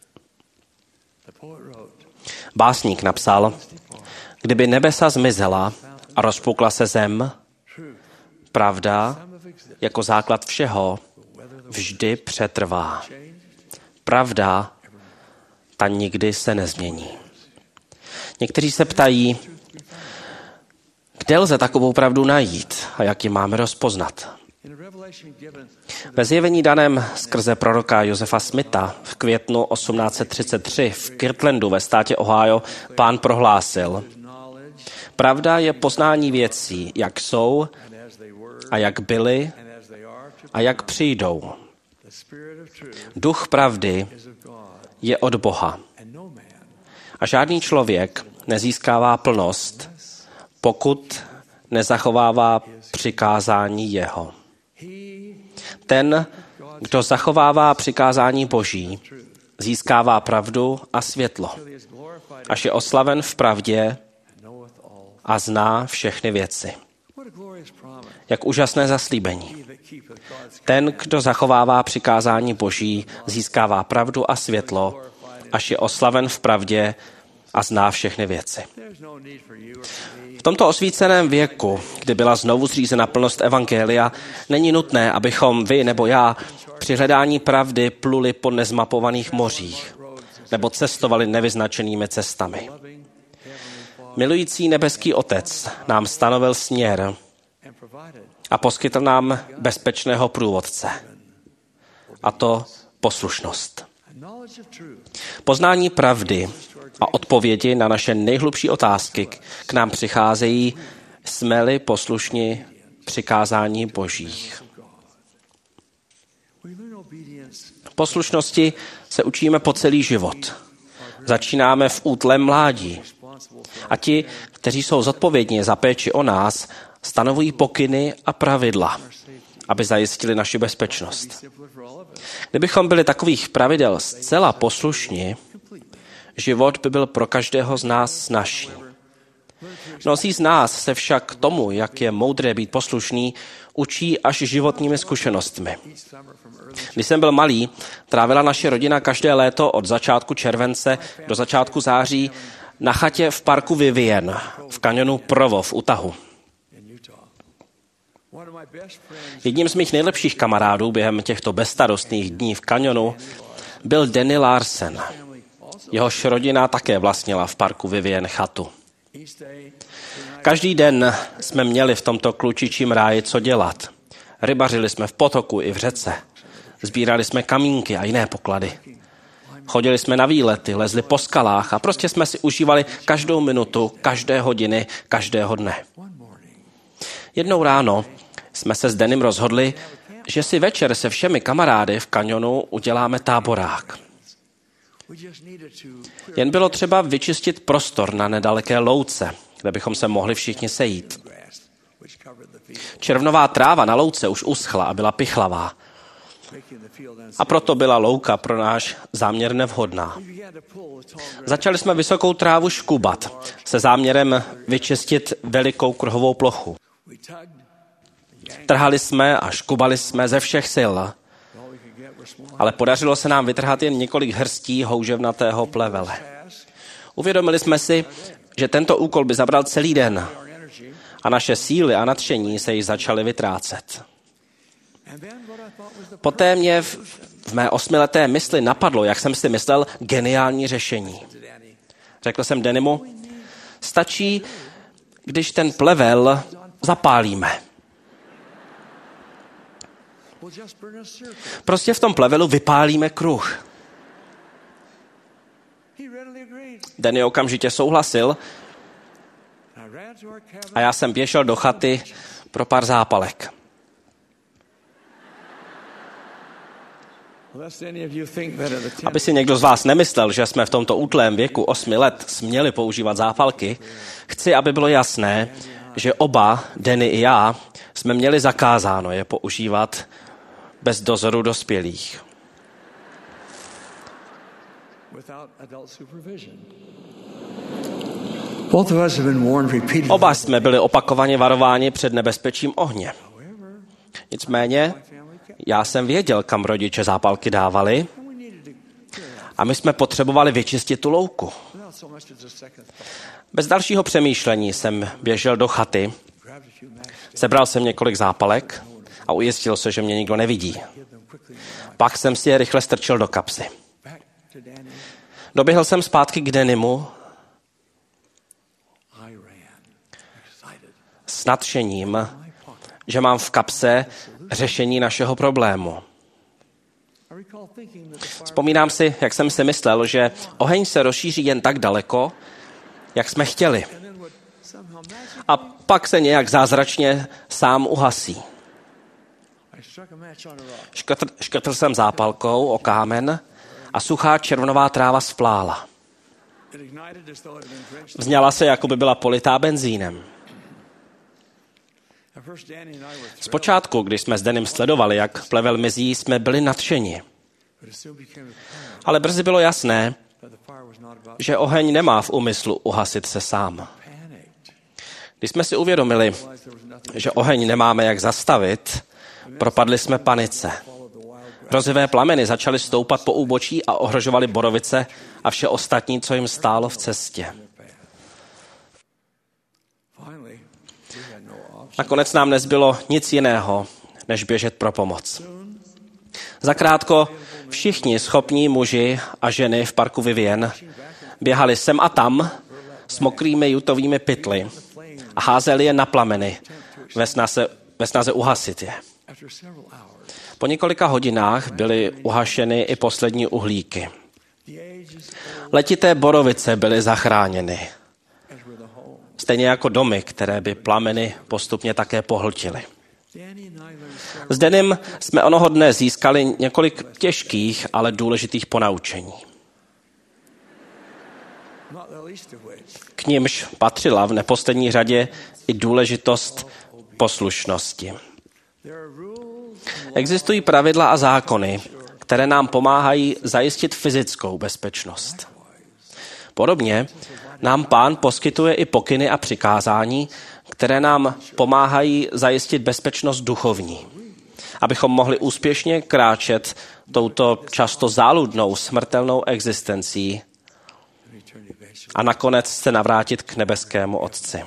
Básník napsal: Kdyby nebesa zmizela a rozpukla se zem, pravda jako základ všeho vždy přetrvá. Pravda, ta nikdy se nezmění. Někteří se ptají, kde lze takovou pravdu najít a jak ji máme rozpoznat. Ve zjevení daném skrze proroka Josefa Smitha v květnu 1833 v Kirtlandu ve státě Ohio Pán prohlásil: Pravda je poznání věcí, jak jsou a jak byly a jak přijdou. Duch pravdy je od Boha. A žádný člověk nezískává plnost, pokud nezachovává přikázání jeho. Ten, kdo zachovává přikázání Boží, získává pravdu a světlo, až je oslaven v pravdě a zná všechny věci. Jak úžasné zaslíbení. Ten, kdo zachovává přikázání Boží, získává pravdu a světlo, až je oslaven v pravdě a zná všechny věci. V tomto osvíceném věku, kdy byla znovu zřízena plnost evangelia, není nutné, abychom vy nebo já při hledání pravdy pluli po nezmapovaných mořích nebo cestovali nevyznačenými cestami. Milující nebeský Otec nám stanovil směr a poskytl nám bezpečného průvodce. A to poslušnost. Poznání pravdy a odpovědi na naše nejhlubší otázky k nám přicházejí, jsme-li poslušni přikázání Božích. V poslušnosti se učíme po celý život. Začínáme v útlém mládí. A ti, kteří jsou zodpovědní za péči o nás, stanovují pokyny a pravidla, aby zajistili naši bezpečnost. Kdybychom byli takových pravidel zcela poslušní, život by byl pro každého z nás snazší. Mnozí z nás se však k tomu, jak je moudré být poslušný, učí až životními zkušenostmi. Když jsem byl malý, trávila naše rodina každé léto od začátku července do začátku září na chatě v parku Vivian v kanionu Provo v Utahu. Jedním z mých nejlepších kamarádů během těchto bezstarostných dní v kanionu byl Danny Larsen. Jehož rodina také vlastnila v parku Vivian chatu. Každý den jsme měli v tomto klučičím ráji co dělat. Rybařili jsme v potoku i v řece. Sbírali jsme kamínky a jiné poklady. Chodili jsme na výlety, lezli po skalách a prostě jsme si užívali každou minutu, každé hodiny, každého dne. Jednou ráno jsme se s Danem rozhodli, že si večer se všemi kamarády v kanionu uděláme táborák. Jen bylo třeba vyčistit prostor na nedaleké louce, kde bychom se mohli všichni sejít. Červnová tráva na louce už uschla a byla pichlavá. A proto byla louka pro náš záměr nevhodná. Začali jsme vysokou trávu škubat se záměrem vyčistit velikou kruhovou plochu. Trhali jsme a škubali jsme ze všech sil, ale podařilo se nám vytrhat jen několik hrstí houževnatého plevele. Uvědomili jsme si, že tento úkol by zabral celý den a naše síly a nadšení se již začaly vytrácet. Poté mě v mé 8leté mysli napadlo, jak jsem si myslel, geniální řešení. Řekl jsem Dannymu, stačí, když ten plevel zapálíme. Prostě v tom plevelu vypálíme kruh. Danny okamžitě souhlasil a já jsem běžel do chaty pro pár zápalek. Aby si někdo z vás nemyslel, že jsme v tomto útlém věku 8 let směli používat zápalky, chci, aby bylo jasné, že oba, Danny i já, jsme měli zakázáno je používat bez dozoru dospělých. Oba jsme byli opakovaně varováni před nebezpečím ohně. Nicméně, já jsem věděl, kam rodiče zápalky dávali a my jsme potřebovali vyčistit tu louku. Bez dalšího přemýšlení jsem běžel do chaty, sebral jsem několik zápalek a ujistil se, že mě nikdo nevidí. Pak jsem si je rychle strčil do kapsy. Doběhl jsem zpátky k Dannymu s nadšením, že mám v kapse řešení našeho problému. Vzpomínám si, jak jsem si myslel, že oheň se rozšíří jen tak daleko, jak jsme chtěli. A pak se nějak zázračně sám uhasí. Škrtl jsem zápalkou o kámen a suchá červnová tráva splála. Vzněla se, jako by byla politá benzínem. Zpočátku, když jsme s Danym sledovali, jak plevel mizí, jsme byli nadšeni. Ale brzy bylo jasné, že oheň nemá v úmyslu uhasit se sám. Když jsme si uvědomili, že oheň nemáme jak zastavit, propadli jsme panice. Hrozivé plameny začaly stoupat po úbočí a ohrožovaly borovice a vše ostatní, co jim stálo v cestě. Nakonec nám nezbylo nic jiného, než běžet pro pomoc. Zakrátko všichni schopní muži a ženy v parku Vivian běhali sem a tam s mokrými jutovými pytly a házeli je na plameny ve snaze uhasit je. Po několika hodinách byly uhašeny i poslední uhlíky. Letité borovice byly zachráněny. Stejně jako domy, které by plameny postupně také pohltily. S Danym jsme onoho dne získali několik těžkých, ale důležitých ponaučení. K nimž patřila v neposlední řadě i důležitost poslušnosti. Existují pravidla a zákony, které nám pomáhají zajistit fyzickou bezpečnost. Podobně nám Pán poskytuje i pokyny a přikázání, které nám pomáhají zajistit bezpečnost duchovní, abychom mohli úspěšně kráčet touto často záludnou, smrtelnou existencí a nakonec se navrátit k nebeskému Otci.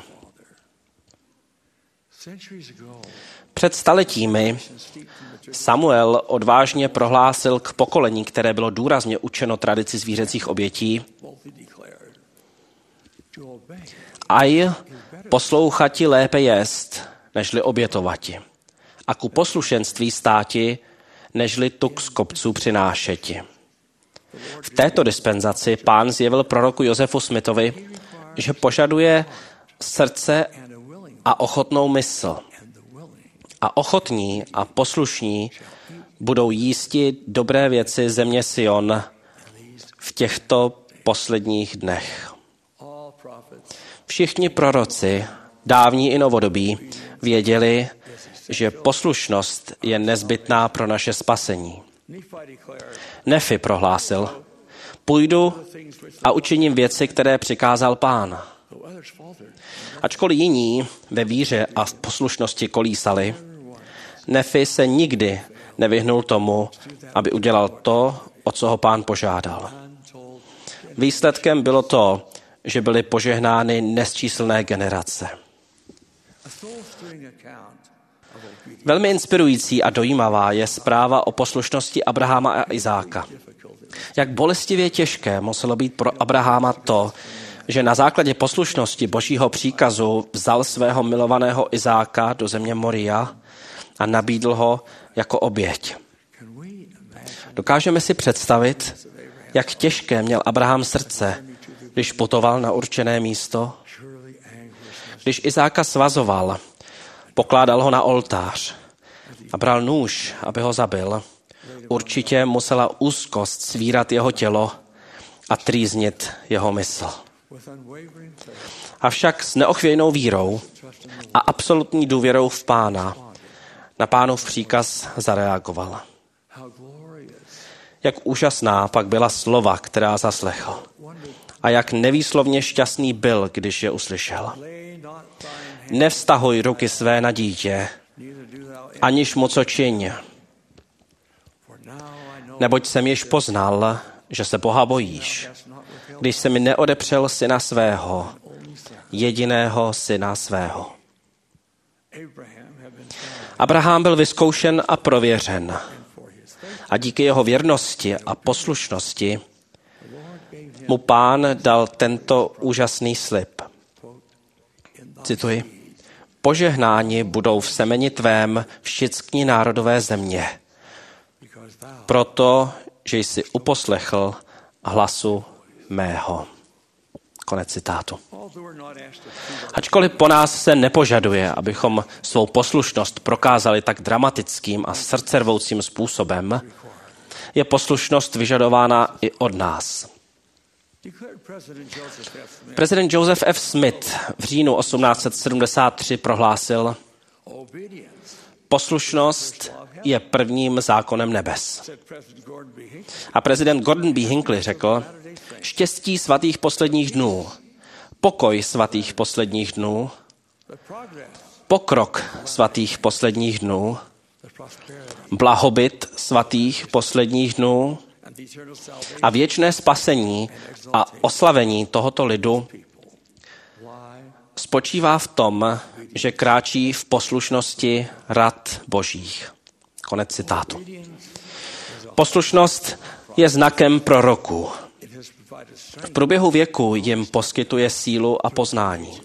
Před staletími Samuel odvážně prohlásil k pokolení, které bylo důrazně učeno tradici zvířecích obětí: Aj poslouchati lépe jest, nežli obětovati, a ku poslušenství státi, nežli tuk z kopců přinášeti. V této dispenzaci Pán zjevil proroku Josefu Smithovi, že požaduje srdce a ochotnou mysl a ochotní a poslušní budou jísti dobré věci země Sion v těchto posledních dnech. Všichni proroci, dávní i novodobí, věděli, že poslušnost je nezbytná pro naše spasení. Nefi prohlásil: půjdu a učiním věci, které přikázal Pán. Ačkoliv jiní ve víře a v poslušnosti kolísali, Nefi se nikdy nevyhnul tomu, aby udělal to, o co ho Pán požádal. Výsledkem bylo to, že byly požehnány nesčíslné generace. Velmi inspirující a dojímavá je zpráva o poslušnosti Abraháma a Izáka. Jak bolestivě těžké muselo být pro Abraháma to, že na základě poslušnosti Božího příkazu vzal svého milovaného Izáka do země Moria a nabídl ho jako oběť. Dokážeme si představit, jak těžké měl Abraham srdce, když putoval na určené místo? Když Izáka svazoval, pokládal ho na oltář a bral nůž, aby ho zabil, určitě musela úzkost svírat jeho tělo a trýznit jeho mysl. Avšak s neochvějnou vírou a absolutní důvěrou v Pána na Pánův příkaz zareagoval. Jak úžasná pak byla slova, která zaslechl. A jak nevýslovně šťastný byl, když je uslyšel. Nevztahuj ruky své na dítě, aniž mu co čiň. Neboť jsem již poznal, že se Boha bojíš, když se mi neodepřel syna svého, jediného syna svého. Abraham byl vyzkoušen a prověřen. A díky jeho věrnosti a poslušnosti mu Pán dal tento úžasný slib. Cituji: požehnáni budou v semeni tvém všichni národové země, proto, že jsi uposlechl hlasu mého. Konec citátu. Ačkoliv po nás se nepožaduje, abychom svou poslušnost prokázali tak dramatickým a srdcervoucím způsobem, je poslušnost vyžadována i od nás. Prezident Joseph F. Smith v říjnu 1873 prohlásil: poslušnost je prvním zákonem nebes. A prezident Gordon B. Hinckley řekl: štěstí svatých posledních dnů, pokoj svatých posledních dnů, pokrok svatých posledních dnů, blahobyt svatých posledních dnů a věčné spasení a oslavení tohoto lidu spočívá v tom, že kráčí v poslušnosti rad božích. Konec citátu. Poslušnost je znakem proroků. V průběhu věku jim poskytuje sílu a poznání.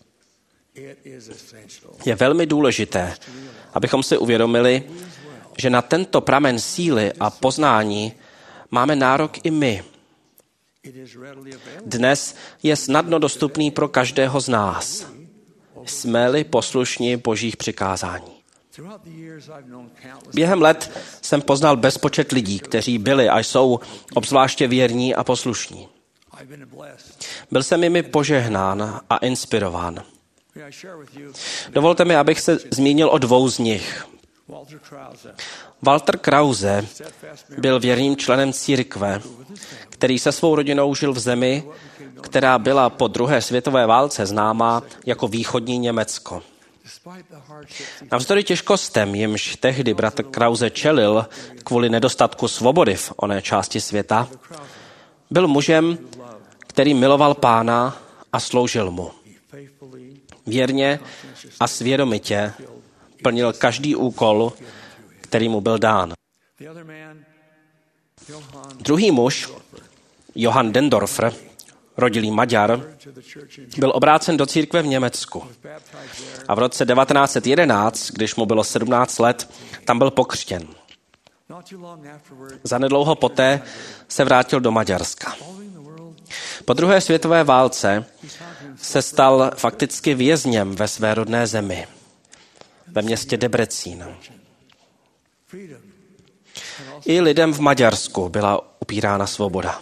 Je velmi důležité, abychom si uvědomili, že na tento pramen síly a poznání máme nárok i my. Dnes je snadno dostupný pro každého z nás. Jsme-li poslušní Božích přikázání. Během let jsem poznal bezpočet lidí, kteří byli a jsou obzvláště věrní a poslušní. Byl jsem jimi požehnán a inspirován. Dovolte mi, abych se zmínil o dvou z nich. Walter Krause byl věrným členem církve, který se svou rodinou žil v zemi, která byla po druhé světové válce známá jako východní Německo. Navzdory těžkostem, jimž tehdy bratr Krause čelil kvůli nedostatku svobody v oné části světa, byl mužem, který miloval Pána a sloužil mu. Věrně a svědomitě plnil každý úkol, který mu byl dán. Druhý muž, Johann Dendorfer, rodilý Maďar, byl obrácen do církve v Německu. A v roce 1911, když mu bylo 17 let, tam byl pokřtěn. Zanedlouho poté se vrátil do Maďarska. Po druhé světové válce se stal fakticky vězněm ve své rodné zemi. ve městě Debrecín. I lidem v Maďarsku byla upírána svoboda.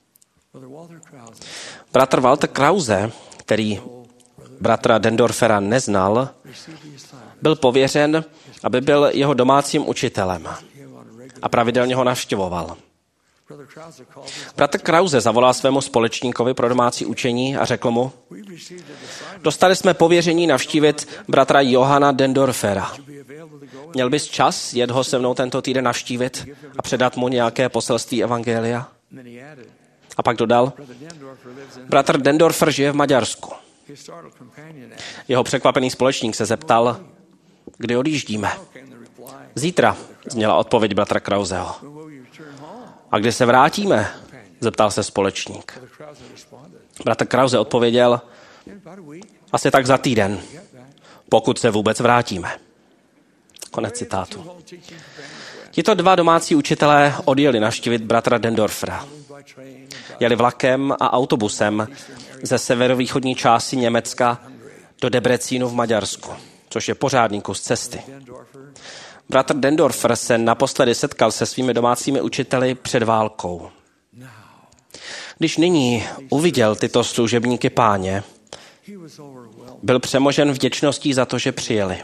Bratr Walter Krause, který bratra Dendorfera neznal, byl pověřen, aby byl jeho domácím učitelem a pravidelně ho navštěvoval. Bratr Krause zavolal svému společníkovi pro domácí učení a řekl mu: dostali jsme pověření navštívit bratra Johana Dendorfera. Měl bys čas jet ho se mnou tento týden navštívit a předat mu nějaké poselství evangelia? A pak dodal: bratr Dendorfer žije v Maďarsku. Jeho překvapený společník se zeptal: kdy odjíždíme? Zítra, zněla odpověď bratra Krauseho. A kdy se vrátíme? Zeptal se společník. Bratr Krause odpověděl: asi tak za týden, pokud se vůbec vrátíme. Konec citátu. Tito dva domácí učitelé odjeli navštívit bratra Dendorfera. Jeli vlakem a autobusem ze severovýchodní části Německa do Debrecínu v Maďarsku, což je pořádný kus cesty. Bratr Dendorfer se naposledy setkal se svými domácími učiteli před válkou. Když nyní uviděl tyto služebníky Páně, byl přemožen vděčností za to, že přijeli.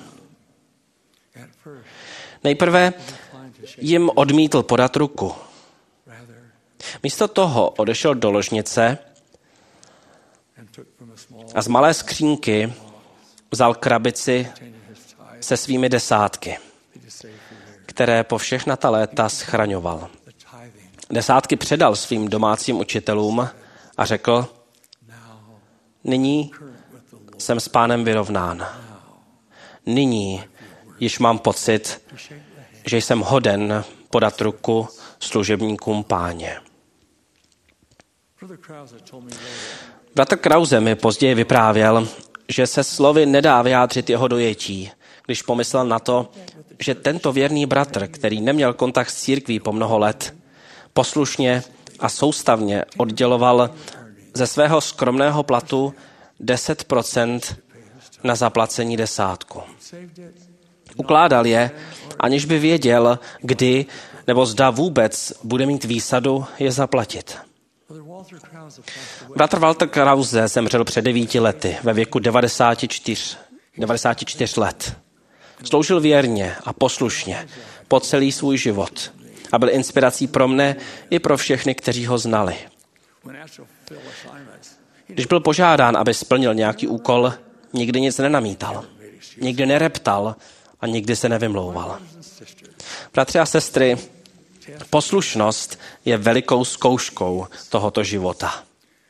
Nejprve jim odmítl podat ruku. Místo toho odešel do ložnice a z malé skřínky vzal krabici se svými desátky, které po všechna ta léta schraňoval. Desátky předal svým domácím učitelům a řekl: nyní jsem s Pánem vyrovnán. Nyní již mám pocit, že jsem hoden podat ruku služebníkům Páně. Bratr Krause mi později vyprávěl, že se slovy nedá vyjádřit jeho dojetí, když pomyslel na to, že tento věrný bratr, který neměl kontakt s církví po mnoho let, poslušně a soustavně odděloval ze svého skromného platu 10% na zaplacení desátku. Ukládal je, aniž by věděl, kdy nebo zda vůbec bude mít výsadu je zaplatit. Bratr Walter Krause zemřel před 9 lety ve věku 94 let. Sloužil věrně a poslušně po celý svůj život a byl inspirací pro mne i pro všechny, kteří ho znali. Když byl požádán, aby splnil nějaký úkol, nikdy nic nenamítal, nikdy nereptal a nikdy se nevymlouval. Bratři a sestry, poslušnost je velikou zkouškou tohoto života.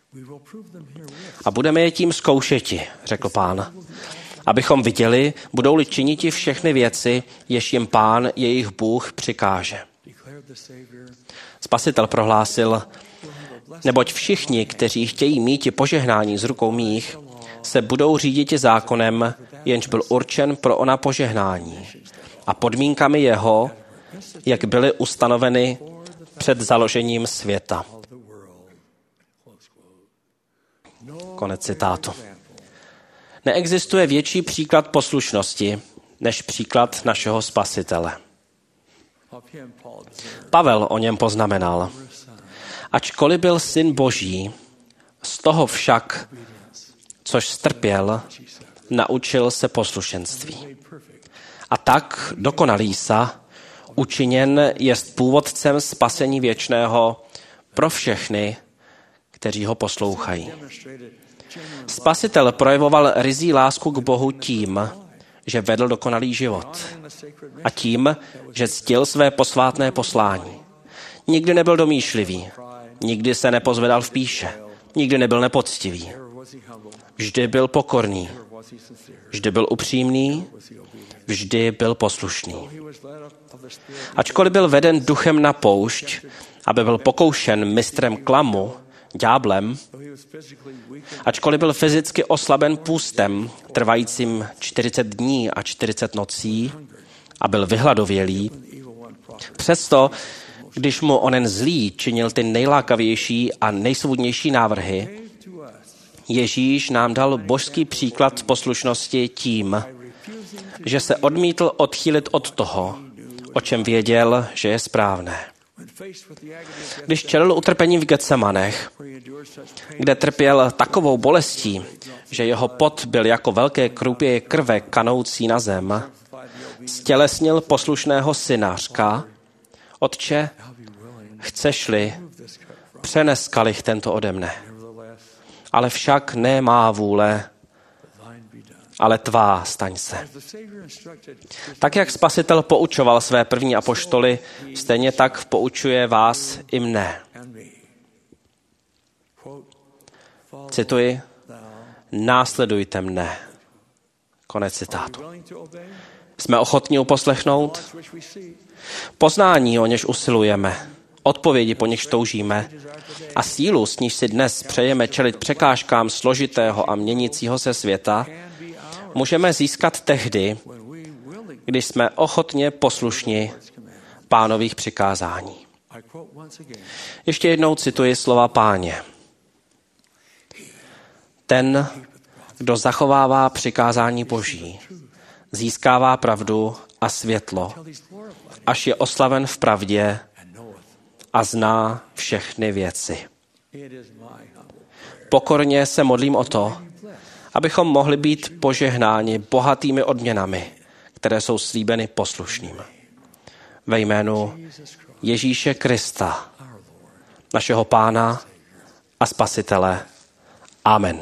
A budeme je tím zkoušeti, řekl Pán, abychom viděli, budou-li činiti všechny věci, jež jim Pán, jejich Bůh, přikáže. Spasitel prohlásil: neboť všichni, kteří chtějí míti požehnání z rukou mých, se budou říditi zákonem, jenž byl určen pro ona požehnání a podmínkami jeho, jak byly ustanoveny před založením světa. Konec citátu. Neexistuje větší příklad poslušnosti, než příklad našeho Spasitele. Pavel o něm poznamenal: ačkoliv byl syn Boží, z toho však, což strpěl, naučil se poslušenství. A tak dokonalý sa, učiněn jest původcem spasení věčného pro všechny, kteří ho poslouchají. Spasitel projevoval ryzí lásku k Bohu tím, že vedl dokonalý život a tím, že ctil své posvátné poslání. Nikdy nebyl domýšlivý, nikdy se nepozvedal v pýše, nikdy nebyl nepoctivý. Vždy byl pokorný, vždy byl upřímný, vždy byl poslušný. Ačkoliv byl veden duchem na poušť, aby byl pokoušen mistrem klamu, ďáblem, ačkoliv byl fyzicky oslaben půstem, trvajícím 40 dní a 40 nocí a byl vyhladovělý, přesto, když mu onen zlý činil ty nejlákavější a nejsvůdnější návrhy, Ježíš nám dal božský příklad poslušnosti tím, že se odmítl odchýlit od toho, o čem věděl, že je správné. Když čelil utrpení v Getsemanech, kde trpěl takovou bolestí, že jeho pot byl jako velké krupě krve kanoucí na zem, stělesnil poslušného syna, říká: Otče, chceš-li, přenes kalich tento ode mne. Ale však ne má vůle, ale tvá staň se. Tak, jak Spasitel poučoval své první apoštoly, stejně tak poučuje vás i mne. Cituji: následujte mne. Konec citátu. Jsme ochotní uposlechnout? Poznání, o něž usilujeme, odpovědi, po nichž toužíme, a sílu, s níž si dnes přejeme čelit překážkám složitého a měnícího se světa, můžeme získat tehdy, když jsme ochotně poslušni Pánových přikázání. Ještě jednou cituji slova Páně. Ten, kdo zachovává přikázání Boží, získává pravdu a světlo, až je oslaven v pravdě a zná všechny věci. Pokorně se modlím o to, abychom mohli být požehnáni bohatými odměnami, které jsou slíbeny poslušným. Ve jménu Ježíše Krista, našeho Pána a Spasitele. Amen.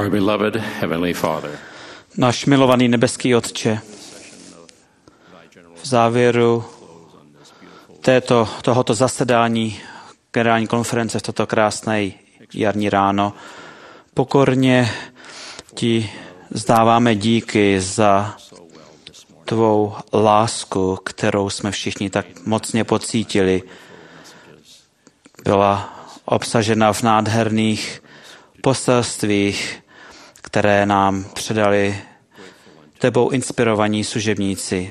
Our beloved Heavenly Father, Náš milovaný nebeský Otče, v závěru tohoto zasedání generální konference v toto krásné jarní ráno pokorně ti vzdáváme díky za tvou lásku, kterou jsme všichni tak mocně pocítili. Byla obsažena v nádherných poselstvích, které nám předali tebou inspirovaní služebníci.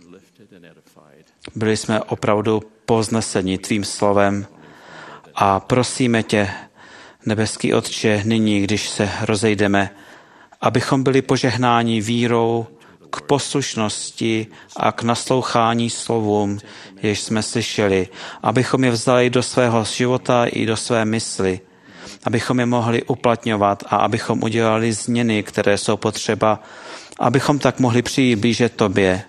Byli jsme opravdu povzneseni tvým slovem a prosíme tě, nebeský Otče, nyní, když se rozejdeme, abychom byli požehnáni vírou k poslušnosti a k naslouchání slovům, jež jsme slyšeli, abychom je vzali do svého života i do své mysli, abychom je mohli uplatňovat a abychom udělali změny, které jsou potřeba, abychom tak mohli přijít blíže tobě,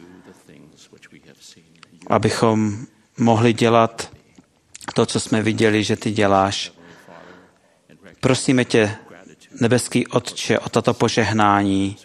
abychom mohli dělat to, co jsme viděli, že ty děláš. Prosíme tě, nebeský Otče, o toto požehnání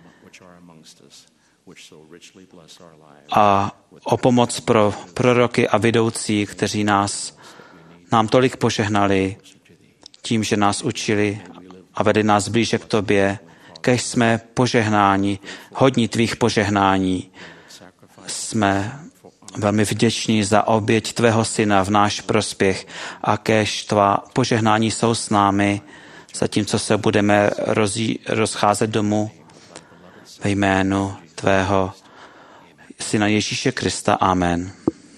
a o pomoc pro proroky a vedoucí, kteří nám tolik požehnali tím, že nás učili a vedli nás blíže k tobě, kež jsme požehnáni, hodní tvých požehnání. Jsme velmi vděční za oběť tvého syna v náš prospěch a kéž tvá požehnání jsou s námi, zatímco se budeme rozcházet domů ve jménu tvého syna Ježíše Krista. Amen.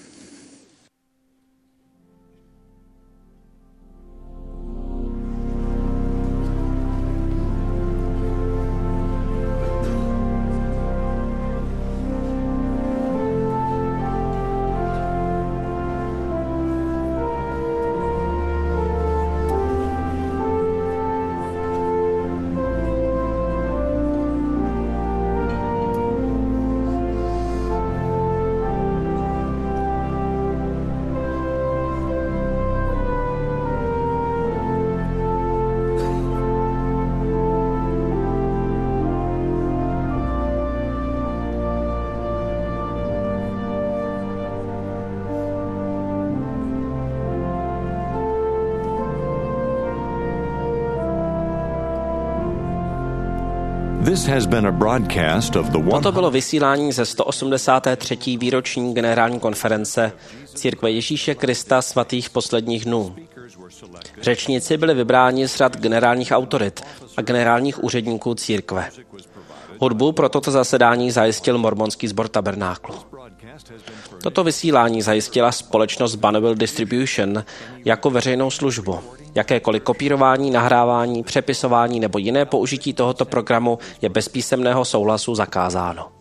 Toto bylo vysílání ze 183. výroční generální konference Církve Ježíše Krista svatých posledních dnů. Řečníci byli vybráni z řad generálních autorit a generálních úředníků církve. Hudbu pro toto zasedání zajistil mormonský sbor Tabernáklu. Toto vysílání zajistila společnost Bonneville Distribution jako veřejnou službu. Jakékoliv kopírování, nahrávání, přepisování nebo jiné použití tohoto programu je bez písemného souhlasu zakázáno.